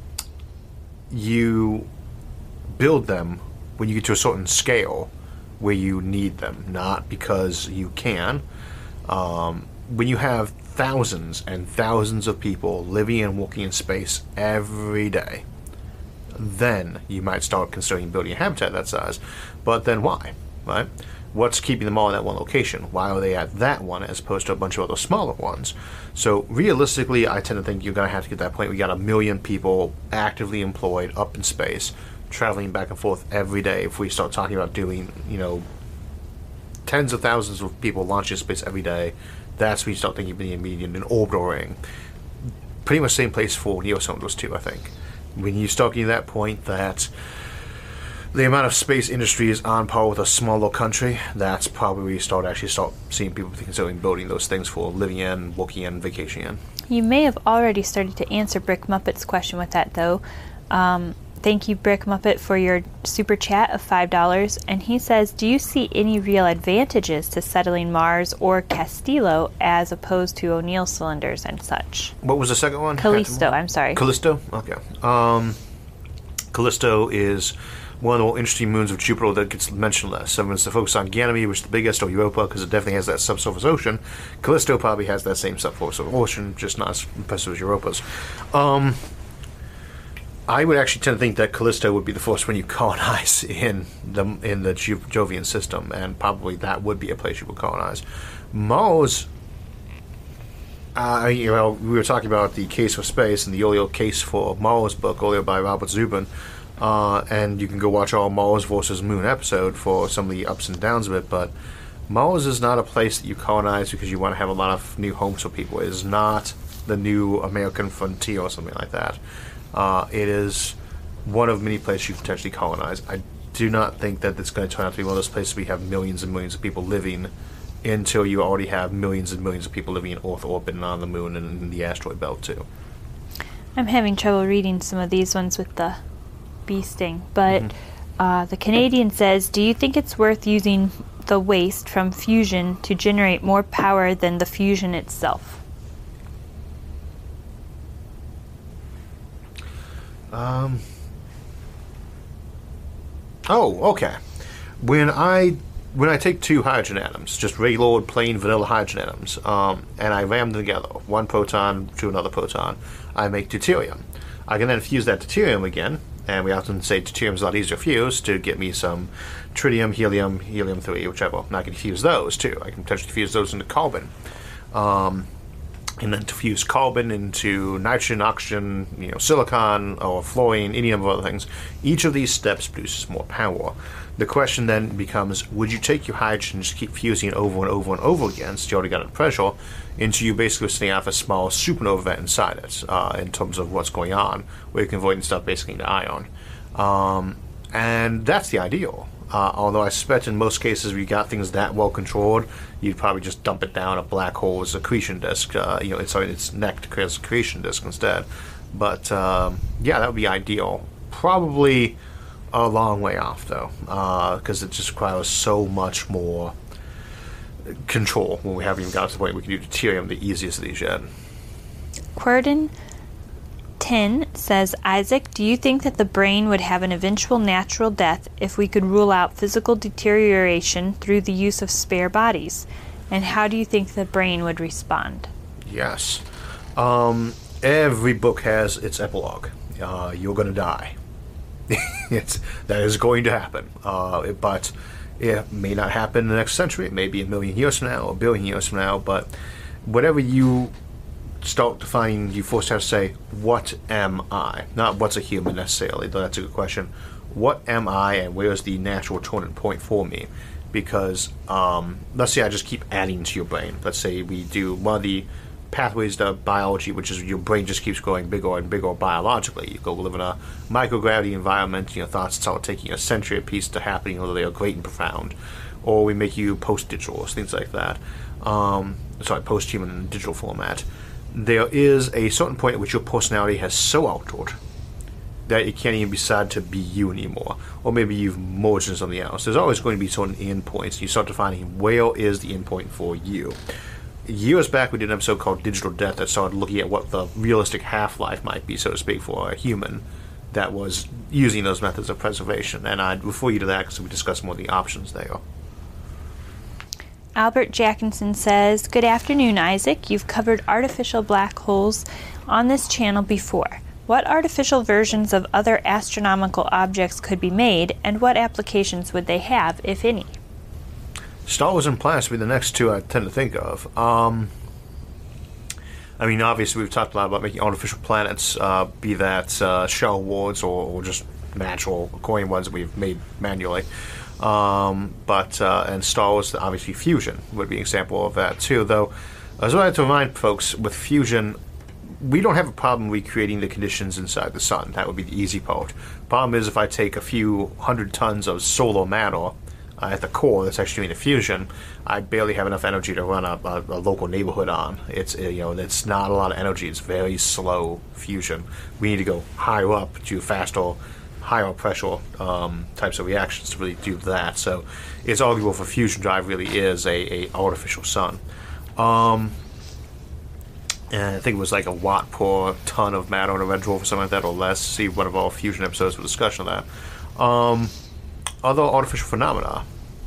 you build them when you get to a certain scale where you need them, not because you can. Um, when you have thousands and thousands of people living and walking in space every day, then you might start considering building a habitat that size. But then why, right? What's keeping them all in that one location? Why are they at that one as opposed to a bunch of other smaller ones? So realistically, I tend to think you're going to have to get to that point where you got a million people actively employed up in space, traveling back and forth every day. If we start talking about doing, you know, tens of thousands of people launching into space every day, that's when you start thinking being median an orbital ring. Pretty much same place for neocylinders too, I think. When you start getting to that point that the amount of space industry is on par with a smaller country, that's probably where you start actually start seeing people considering building those things for living in, working in, vacationing in. You may have already started to answer Brick Muppet's question with that, though. Um, thank you, Brick Muppet, for your super chat of five dollars. And he says, do you see any real advantages to settling Mars or Castillo as opposed to O'Neill cylinders and such? What was the second one? Callisto, I'm sorry. Callisto? Okay. Um, Callisto is one of the more interesting moons of Jupiter that gets mentioned less. So it's to focus on Ganymede, which is the biggest, or Europa, because it definitely has that subsurface ocean. Callisto probably has that same subsurface ocean, just not as impressive as Europa's. Um, I would actually tend to think that Callisto would be the first one you colonize in the in the Ju- Jovian system, and probably that would be a place you would colonize. Mars, uh, you know, we were talking about the case for space and the Olio case for Mars book, Olio by Robert Zubin. Uh, and you can go watch our Mars versus Moon episode for some of the ups and downs of it, but Mars is not a place that you colonize because you want to have a lot of new homes for people. It is not the new American frontier or something like that. Uh, it is one of many places you can potentially colonize. I do not think that it's going to turn out to be one of those places where you have millions and millions of people living until you already have millions and millions of people living in Earth orbit and on the Moon and in the asteroid belt too. I'm having trouble reading some of these ones with the bee sting, but mm-hmm. uh, the Canadian says, do you think it's worth using the waste from fusion to generate more power than the fusion itself? Um. Oh, okay. When I when I take two hydrogen atoms, just regular plain vanilla hydrogen atoms, um, and I ram them together, one proton to another proton, I make deuterium. I can then fuse that deuterium again. And we often say deuterium is a lot easier to fuse to get me some tritium, helium, helium three, whichever. And I can fuse those too. I can potentially fuse those into carbon. Um, and then to fuse carbon into nitrogen, oxygen, you know, silicon, or fluorine, any number of other things. Each of these steps produces more power. The question then becomes, would you take your hydrogen and just keep fusing it over and over and over again, since you already got it pressure, until you basically setting off a small supernova event inside it, uh, in terms of what's going on, where you're converting stuff basically into ion. Um, and that's the ideal. Uh, although I suspect in most cases where you got things that well controlled, you'd probably just dump it down a black hole's accretion disk. Uh, you know, it's its neck to create a accretion disk instead. But um, yeah, that would be ideal. probably a long way off, though, because uh, it just requires so much more control when we haven't even got to the point where we can do deuterium, the easiest of these yet. Querden ten says, Isaac, do you think that the brain would have an eventual natural death if we could rule out physical deterioration through the use of spare bodies? And how do you think the brain would respond? Yes. Um, every book has its epilogue. Uh, you're going to die. it's, that is going to happen. Uh, but it may not happen in the next century. It may be a million years from now or a billion years from now. But whatever you start defining, you first have to say, what am I? Not what's a human necessarily, though that's a good question. What am I, and where's the natural turning point for me? Because um, let's say I just keep adding to your brain. Let's say we do one of the pathways to biology, which is your brain just keeps growing bigger and bigger biologically. You go live in a microgravity environment, your thoughts start taking a century apiece to happen, although they are great and profound. Or we make you post-digital, things like that. Um, sorry, post-human in digital format. There is a certain point at which your personality has so altered that it can't even be said to be you anymore. Or maybe you've merged into something else. There's always going to be certain endpoints. You start defining where is the endpoint for you. Years back, we did an episode called Digital Death that started looking at what the realistic half-life might be, so to speak, for a human that was using those methods of preservation. And I'd refer you to that because we discussed more of the options there. Albert Jackinson says, good afternoon, Isaac. You've covered artificial black holes on this channel before. What artificial versions of other astronomical objects could be made, and what applications would they have, if any? Star Wars and planets would be the next two I tend to think of. Um, I mean, obviously, we've talked a lot about making artificial planets, uh, be that uh, shell worlds or, or just natural coin ones that we've made manually. Um, but, uh, and Star Wars, obviously, fusion would be an example of that, too. Though, as I like to remind folks, with fusion, we don't have a problem recreating the conditions inside the sun. That would be the easy part. Problem is, if I take a few hundred tons of solar matter Uh, at the core that's actually doing the fusion, I barely have enough energy to run a, a, a local neighborhood on. It's uh, you know it's not a lot of energy. It's very slow fusion. We need to go higher up to faster, higher pressure um, types of reactions to really do that. So it's arguable for fusion drive really is a, a artificial sun. Um, and I think it was like a watt per ton of matter in a red dwarf or something like that, or less. See one of our fusion episodes for discussion of that. Um, Other artificial phenomena,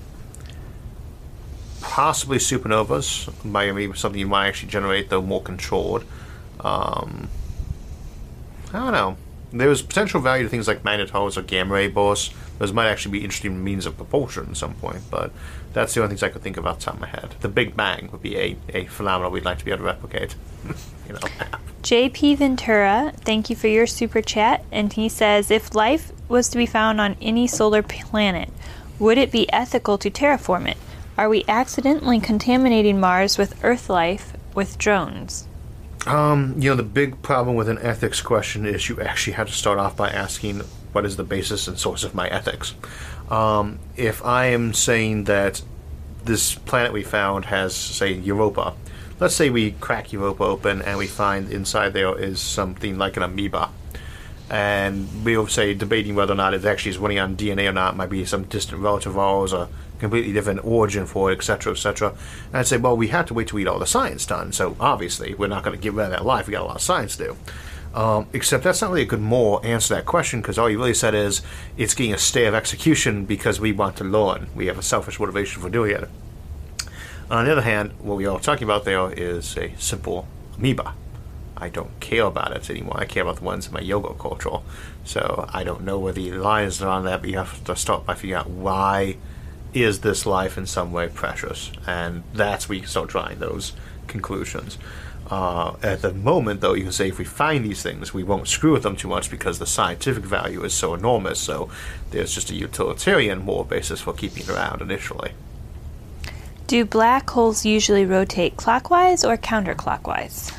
possibly supernovas, might be something you might actually generate, though more controlled. Um, I don't know. There's potential value to things like magnetars or gamma ray bursts. Those might actually be interesting means of propulsion at some point, but that's the only things I could think of off the top of my head. The Big Bang would be a, a phenomenon we'd like to be able to replicate. you know. J P Ventura, thank you for your super chat, and he says, if life was to be found on any solar planet, would it be ethical to terraform it? Are we accidentally contaminating Mars with Earth life with drones? Um, you know, the big problem with an ethics question is you actually have to start off by asking, what is the basis and source of my ethics? Um, if I am saying that this planet we found has, say, Europa, let's say we crack Europa open and we find inside there is something like an amoeba. And we'll say debating whether or not it actually is running on D N A or not, might be some distant relative of ours, a completely different origin for it, et cetera, et cetera. And I'd say, well, we have to wait till we get all the science done. So obviously, we're not going to get rid of that life. We got a lot of science to do. Um, except that's not really a good more answer to that question, because all you really said is it's getting a stay of execution because we want to learn. We have a selfish motivation for doing it. On the other hand, what we are talking about there is a simple amoeba. I don't care about it anymore. I care about the ones in my yoga culture. So I don't know where the lines are on that, but you have to start by figuring out why is this life in some way precious? And that's where you can start drawing those conclusions. Uh, at the moment, though, you can say if we find these things, we won't screw with them too much because the scientific value is so enormous. So there's just a utilitarian more basis for keeping it around initially. Do black holes usually rotate clockwise or counterclockwise?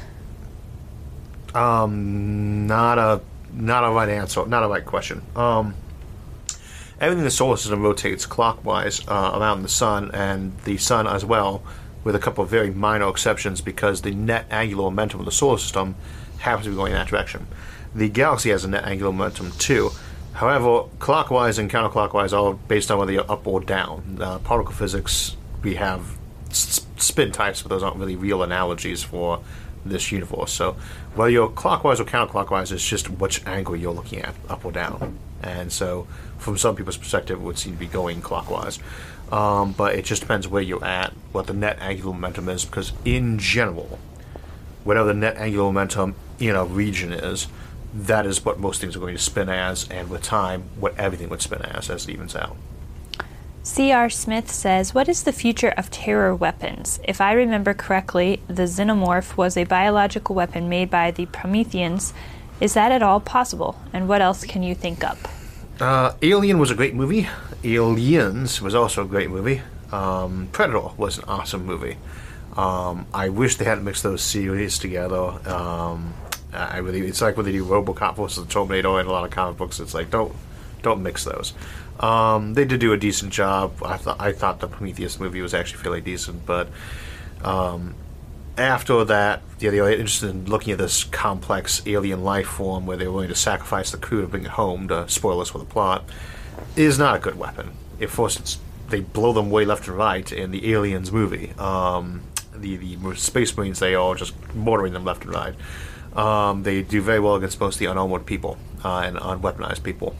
Um, not a not a right answer, not a right question. Um, everything in the solar system rotates clockwise uh, around the sun, and the sun as well, with a couple of very minor exceptions, because the net angular momentum of the solar system happens to be going in that direction. The galaxy has a net angular momentum too, However, clockwise and counterclockwise are based on whether you're up or down. Uh, particle physics, we have s- spin types, but those aren't really real analogies for this universe. So whether you're clockwise or counterclockwise, it's just which angle you're looking at, up or down. And so from some people's perspective, it would seem to be going clockwise. Um, but it just depends where you're at, what the net angular momentum is, because in general, whatever the net angular momentum in a region is, that is what most things are going to spin as, and with time, what everything would spin as as it evens out. C R. Smith says, what is the future of terror weapons? If I remember correctly, the xenomorph was a biological weapon made by the Prometheans. Is that at all possible? And what else can you think up? Uh, Alien was a great movie. Aliens was also a great movie. Um, Predator was an awesome movie. Um, I wish they hadn't mixed those series together. Um, I really, it's like when they do RoboCop versus the Terminator in a lot of comic books. It's like don't, don't mix those. Um, they did do a decent job. I thought, I thought the Prometheus movie was actually fairly decent, but um, after that, yeah, they were interested in looking at this complex alien life form where they were willing to sacrifice the crew to bring it home. To spoil us for the plot, is not a good weapon. At first, it's, they blow them away left and right in the Aliens movie. Um, the the Space Marines, they are just mortaring them left and right. Um, they do very well against mostly unarmored people uh, and unweaponized people.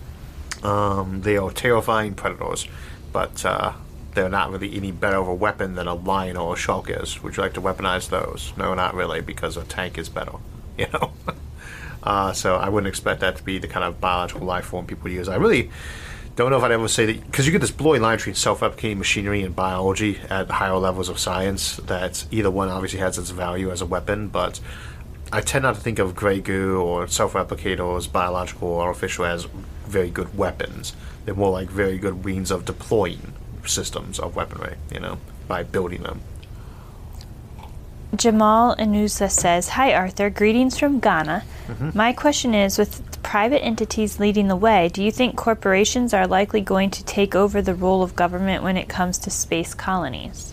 Um, they are terrifying predators, but uh, they're not really any better of a weapon than a lion or a shark is. Would you like to weaponize those? No, not really, because a tank is better, you know? uh, so I wouldn't expect that to be the kind of biological life form people use. I really don't know if I'd ever say that, because you get this blurry line between self-replicating machinery and biology at higher levels of science, that either one obviously has its value as a weapon, but I tend not to think of Grey Goo or self-replicators, biological or artificial, as very good weapons. They're more like very good means of deploying systems of weaponry, you know, by building them. Jamal Anusa says, hi Arthur, greetings from Ghana. Mm-hmm. My question is, with private entities leading the way, do you think corporations are likely going to take over the role of government when it comes to space colonies?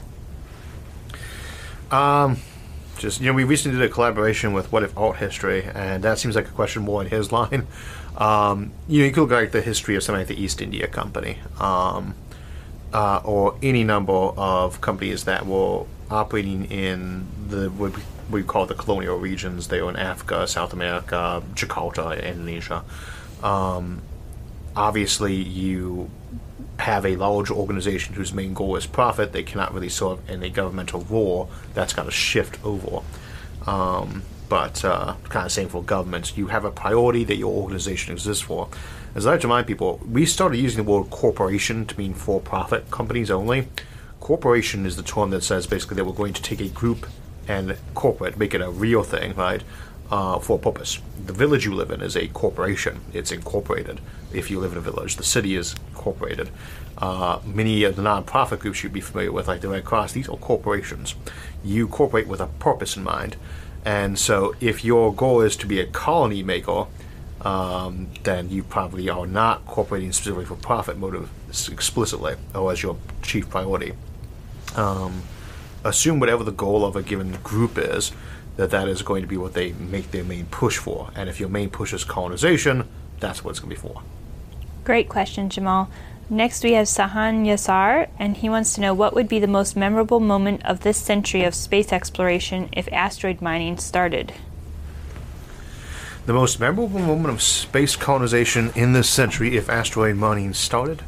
Um... Just, you know, we recently did a collaboration with What If Art History, and that seems like a question more in his line. Um, you know, you could look at like the history of something like the East India Company, um, uh, or any number of companies that were operating in the what we call the colonial regions. They were in Africa, South America, Jakarta, Indonesia. Um, obviously, you have a large organization whose main goal is profit. They cannot really serve in a governmental role. That's got to shift over. Um, but uh, kind of same for governments. You have a priority that your organization exists for. As I like to remind people, we started using the word corporation to mean for-profit companies only. Corporation is the term that says basically that we're going to take a group and corporate, make it a real thing, right? Uh, for a purpose. The village you live in is a corporation. It's incorporated. If you live in a village, the city is incorporated. Uh, many of the non-profit groups you'd be familiar with, like the Red Cross, these are corporations. You cooperate with a purpose in mind. And so if your goal is to be a colony maker, um, then you probably are not cooperating specifically for profit motive explicitly, or as your chief priority. Um, assume whatever the goal of a given group is, that that is going to be what they make their main push for. And if your main push is colonization, that's what it's going to be for. Great question, Jamal. Next we have Sahan Yasar, and he wants to know what would be the most memorable moment of this century of space exploration if asteroid mining started. The most memorable moment of space colonization in this century if asteroid mining started?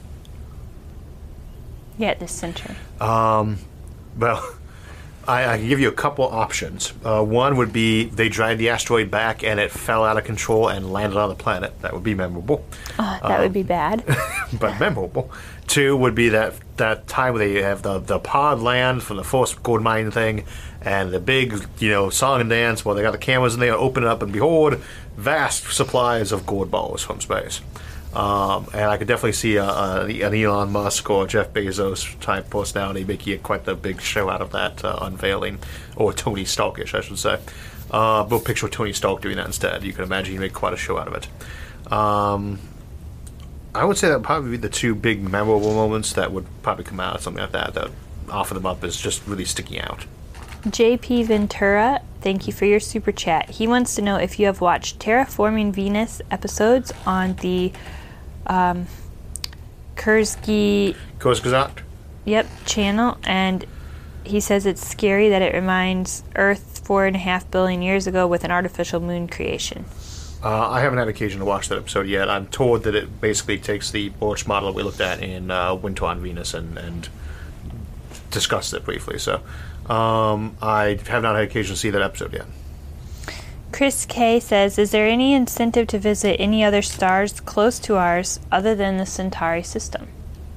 Yeah, this century. Um, well... I, I can give you a couple options. Uh, one would be they dragged the asteroid back and it fell out of control and landed on the planet. That would be memorable. Uh, that um, would be bad. But memorable. Two would be that that time where they have the, the pod land from the first gold mining thing and the big, you know, song and dance where they got the cameras in there, open it up, and behold, vast supplies of gold balls from space. Um, and I could definitely see a, a, an Elon Musk or Jeff Bezos type personality making quite the big show out of that uh, unveiling, or Tony Starkish, I should say. Uh, but picture Tony Stark doing that instead. You can imagine he'd make quite a show out of it. Um, I would say that would probably be the two big memorable moments that would probably come out of something like that, that offer them up as just really sticking out. J P Ventura, thank you for your super chat. He wants to know if you have watched Terraforming Venus episodes on the um, Kurzgesagt. Kurzgesagt? Yep, channel, and he says it's scary that it reminds Earth four and a half billion years ago with an artificial moon creation. Uh, I haven't had occasion to watch that episode yet. I'm told that it basically takes the Borch model we looked at in uh, Winter on Venus and, and discussed it briefly. So um, I have not had occasion to see that episode yet. Chris K says, is there any incentive to visit any other stars close to ours other than the Centauri system?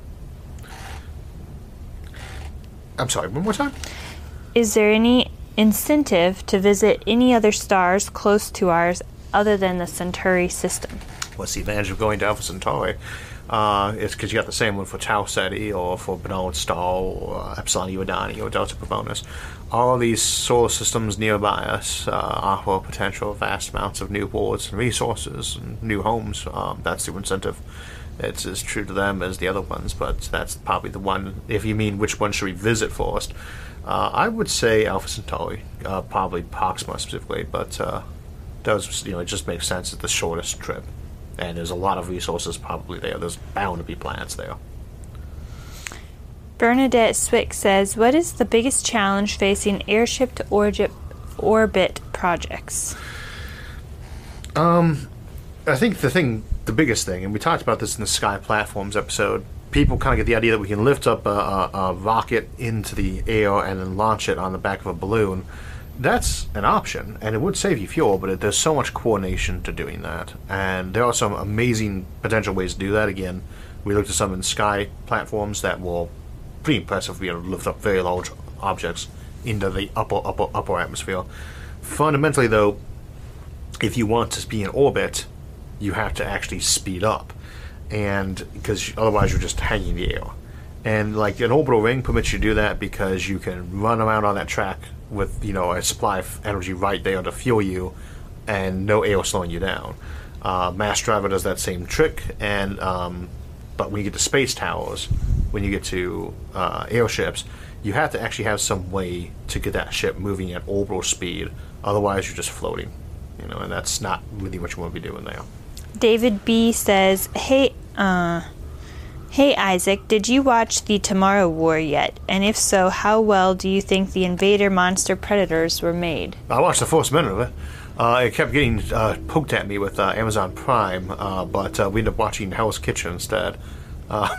I'm sorry, one more time? Is there any incentive to visit any other stars close to ours other than the Centauri system? What's the advantage of going to Alpha Centauri? Uh, it's because you got the same one for Tau Ceti or for Bernard Star or Epsilon Eridani or Delta Pavonis. All of these solar systems nearby us uh, offer potential vast amounts of new boards and resources and new homes. Um, that's the incentive. It's as true to them as the other ones, but that's probably the one. If you mean which one should we visit first, uh, I would say Alpha Centauri, uh, probably Proxima specifically, but uh, does you know it just makes sense. It's the shortest trip, and there's a lot of resources probably there. There's bound to be planets there. Bernadette Swick says, what is the biggest challenge facing airship to orbit, orbit projects? Um, I think the thing, the biggest thing, and we talked about this in the Sky Platforms episode, people kind of get the idea that we can lift up a, a, a rocket into the air and then launch it on the back of a balloon. That's an option, and it would save you fuel, but it, there's so much coordination to doing that. And there are some amazing potential ways to do that. Again, we looked at some in Sky Platforms that will pretty impressive, be able to lift up very large objects into the upper, upper, upper atmosphere. Fundamentally, though, if you want to be in orbit, you have to actually speed up, and because otherwise you're just hanging in the air. And like an orbital ring permits you to do that because you can run around on that track with you know a supply of energy right there to fuel you, and no air slowing you down. Uh, Mass Driver does that same trick, and um, but when you get to space towers, when you get to uh, airships, you have to actually have some way to get that ship moving at orbital speed. Otherwise, you're just floating, you know, and that's not really what you want to be doing there. David B says, "Hey, uh, hey Isaac, did you watch the Tomorrow War yet? And if so, how well do you think the Invader monster predators were made?" I watched the first minute of it. Uh, it kept getting uh, poked at me with uh, Amazon Prime, uh, but uh, we ended up watching Hell's Kitchen instead. Uh,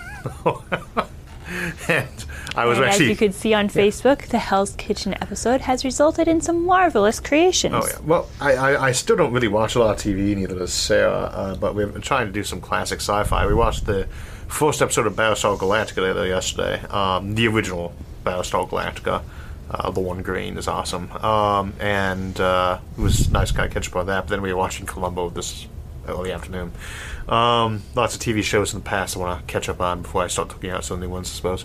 and I was and actually, as you could see on Facebook, the Hell's Kitchen episode has resulted in some marvelous creations. Oh yeah. Well, I, I, I still don't really watch a lot of T V, neither does Sarah. Uh, but we've been trying to do some classic sci-fi. We watched the first episode of Battlestar Galactica yesterday. Um, the original Battlestar Galactica. Uh, the one green is awesome. Um, and uh, it was nice to kind of catch up on that. But then we were watching Columbo this early afternoon. Um, lots of T V shows in the past I want to catch up on before I start looking out some new ones, I suppose.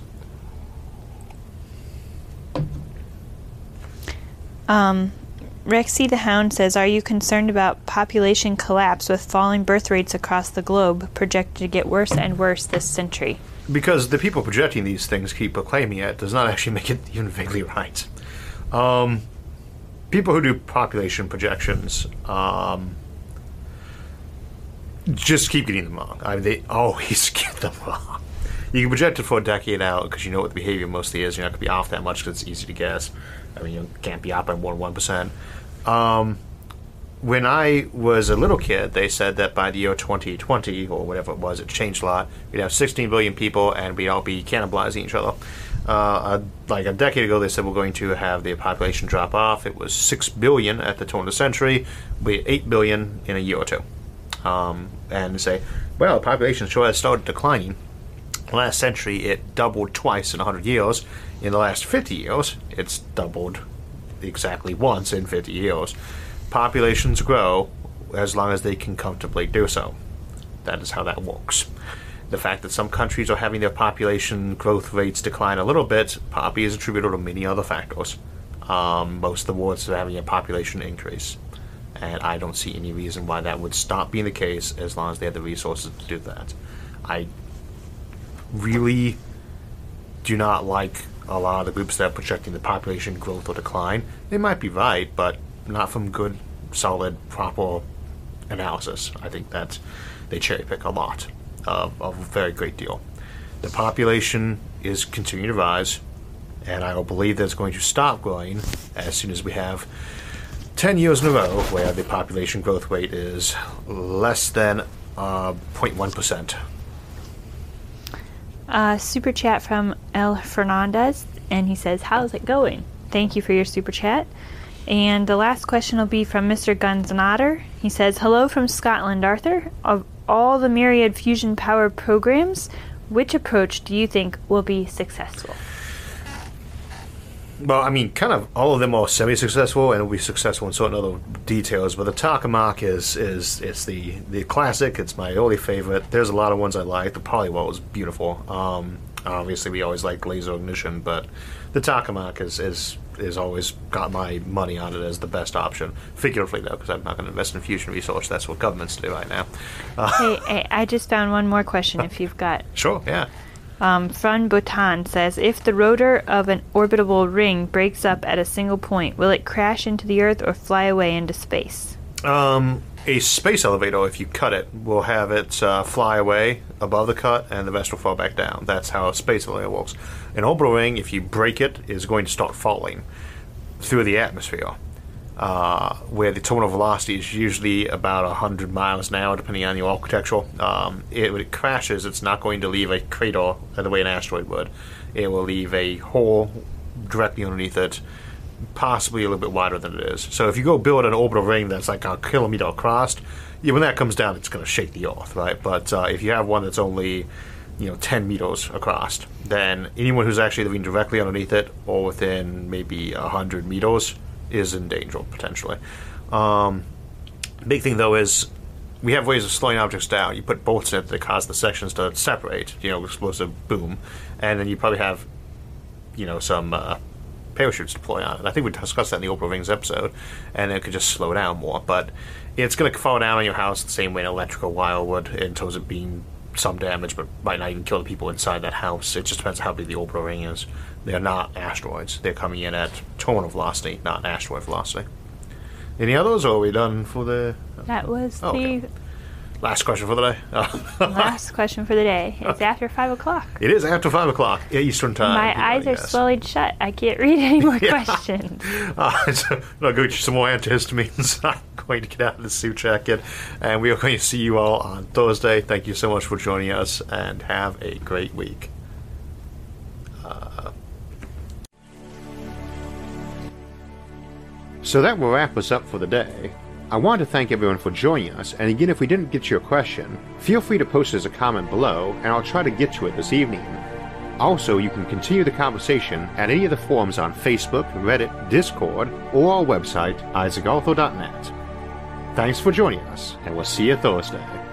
Um, Rexy the Hound says, are you concerned about population collapse with falling birth rates across the globe projected to get worse and worse this century? Because the people projecting these things keep proclaiming it does not actually make it even vaguely right. Um, people who do population projections um, just keep getting them wrong. I mean, they always get them wrong. You can project it for a decade out because you know what the behavior mostly is. You're not going to be off that much because it's easy to guess. I mean, you can't be off by more than one percent. Um, when I was a little kid, they said that by the year twenty twenty, or whatever it was, it changed a lot. We'd have sixteen billion people, and we'd all be cannibalizing each other. Uh, a, like a decade ago, they said we're going to have the population drop off. It was six billion at the turn of the century. We're eight billion in a year or two. Um, and say, well, the population sure has started declining. Last century, it doubled twice in one hundred years. In the last fifty years, it's doubled exactly once in fifty years. Populations grow as long as they can comfortably do so. That is how that works. The fact that some countries are having their population growth rates decline a little bit, probably is attributable to many other factors. Um, most of the worlds are having a population increase. And I don't see any reason why that would stop being the case as long as they have the resources to do that. I really do not like a lot of the groups that are projecting the population growth or decline. They might be right, but not from good, solid, proper analysis. I think that they cherry pick a lot. uh, a very great deal. The population is continuing to rise, and I will believe that it's going to stop growing as soon as we have ten years in a row where the population growth rate is less than uh, zero point one percent. Uh, super chat from El Fernandez, and he says, how's it going? Thank you for your super chat. And the last question will be from Mister Gunznader. He says, hello from Scotland, Arthur. Of all the myriad fusion power programs, which approach do you think will be successful? Well, I mean, kind of all of them are semi-successful and will be successful in certain other details, but the Tokamak is, is it's the, the classic. It's my only favorite. There's a lot of ones I like. The Polywell is beautiful. Um, obviously, we always like Laser Ignition, but the Tokamak is, is, is always got my money on it as the best option. Figuratively, though, because I'm not going to invest in fusion resource. That's what governments do right now. Uh, hey, hey, I just found one more question if you've got... Sure, yeah. Um, Fran Bhutan says, if the rotor of an orbitable ring breaks up at a single point, will it crash into the Earth or fly away into space? Um, a space elevator, if you cut it, will have it uh, fly away above the cut, and the rest will fall back down. That's how a space elevator works. An orbital ring, if you break it, is going to start falling through the atmosphere, uh, where the terminal velocity is usually about one hundred miles an hour, depending on the architecture. Um, it, when it crashes, it's not going to leave a crater the way an asteroid would. It will leave a hole directly underneath it, possibly a little bit wider than it is. So if you go build an orbital ring that's like a kilometer across, yeah, when that comes down, it's going to shake the Earth, right? But uh, if you have one that's only, you know, ten meters across, then anyone who's actually living directly underneath it or within maybe one hundred meters is in danger, potentially. Um, big thing, though, is we have ways of slowing objects down. You put bolts in it that cause the sections to separate, you know, explosive boom, and then you probably have, you know, some uh, parachutes deploy on it. I think we discussed that in the Orbital Rings episode, and it could just slow down more. But it's going to fall down on your house the same way an electrical wire would in terms of being some damage, but might not even kill the people inside that house. It just depends on how big the orbital ring is. They're not asteroids. They're coming in at terminal velocity, not asteroid velocity. Any others, or are we done for the... That was oh, the... Okay. Last question for the day. Last question for the day. It's after five o'clock. It is after five o'clock Eastern time. My eyes are swelling shut. I can't read any more yeah. questions. Uh, so I'll go get you some more antihistamines. I'm going to get out of the suit jacket, and we are going to see you all on Thursday. Thank you so much for joining us, and have a great week. Uh, so that will wrap us up for the day. I want to thank everyone for joining us, and again, if we didn't get your question, feel free to post as a comment below, and I'll try to get to it this evening. Also, you can continue the conversation at any of the forums on Facebook, Reddit, Discord, or our website, isaac arthur dot net. Thanks for joining us, and we'll see you Thursday.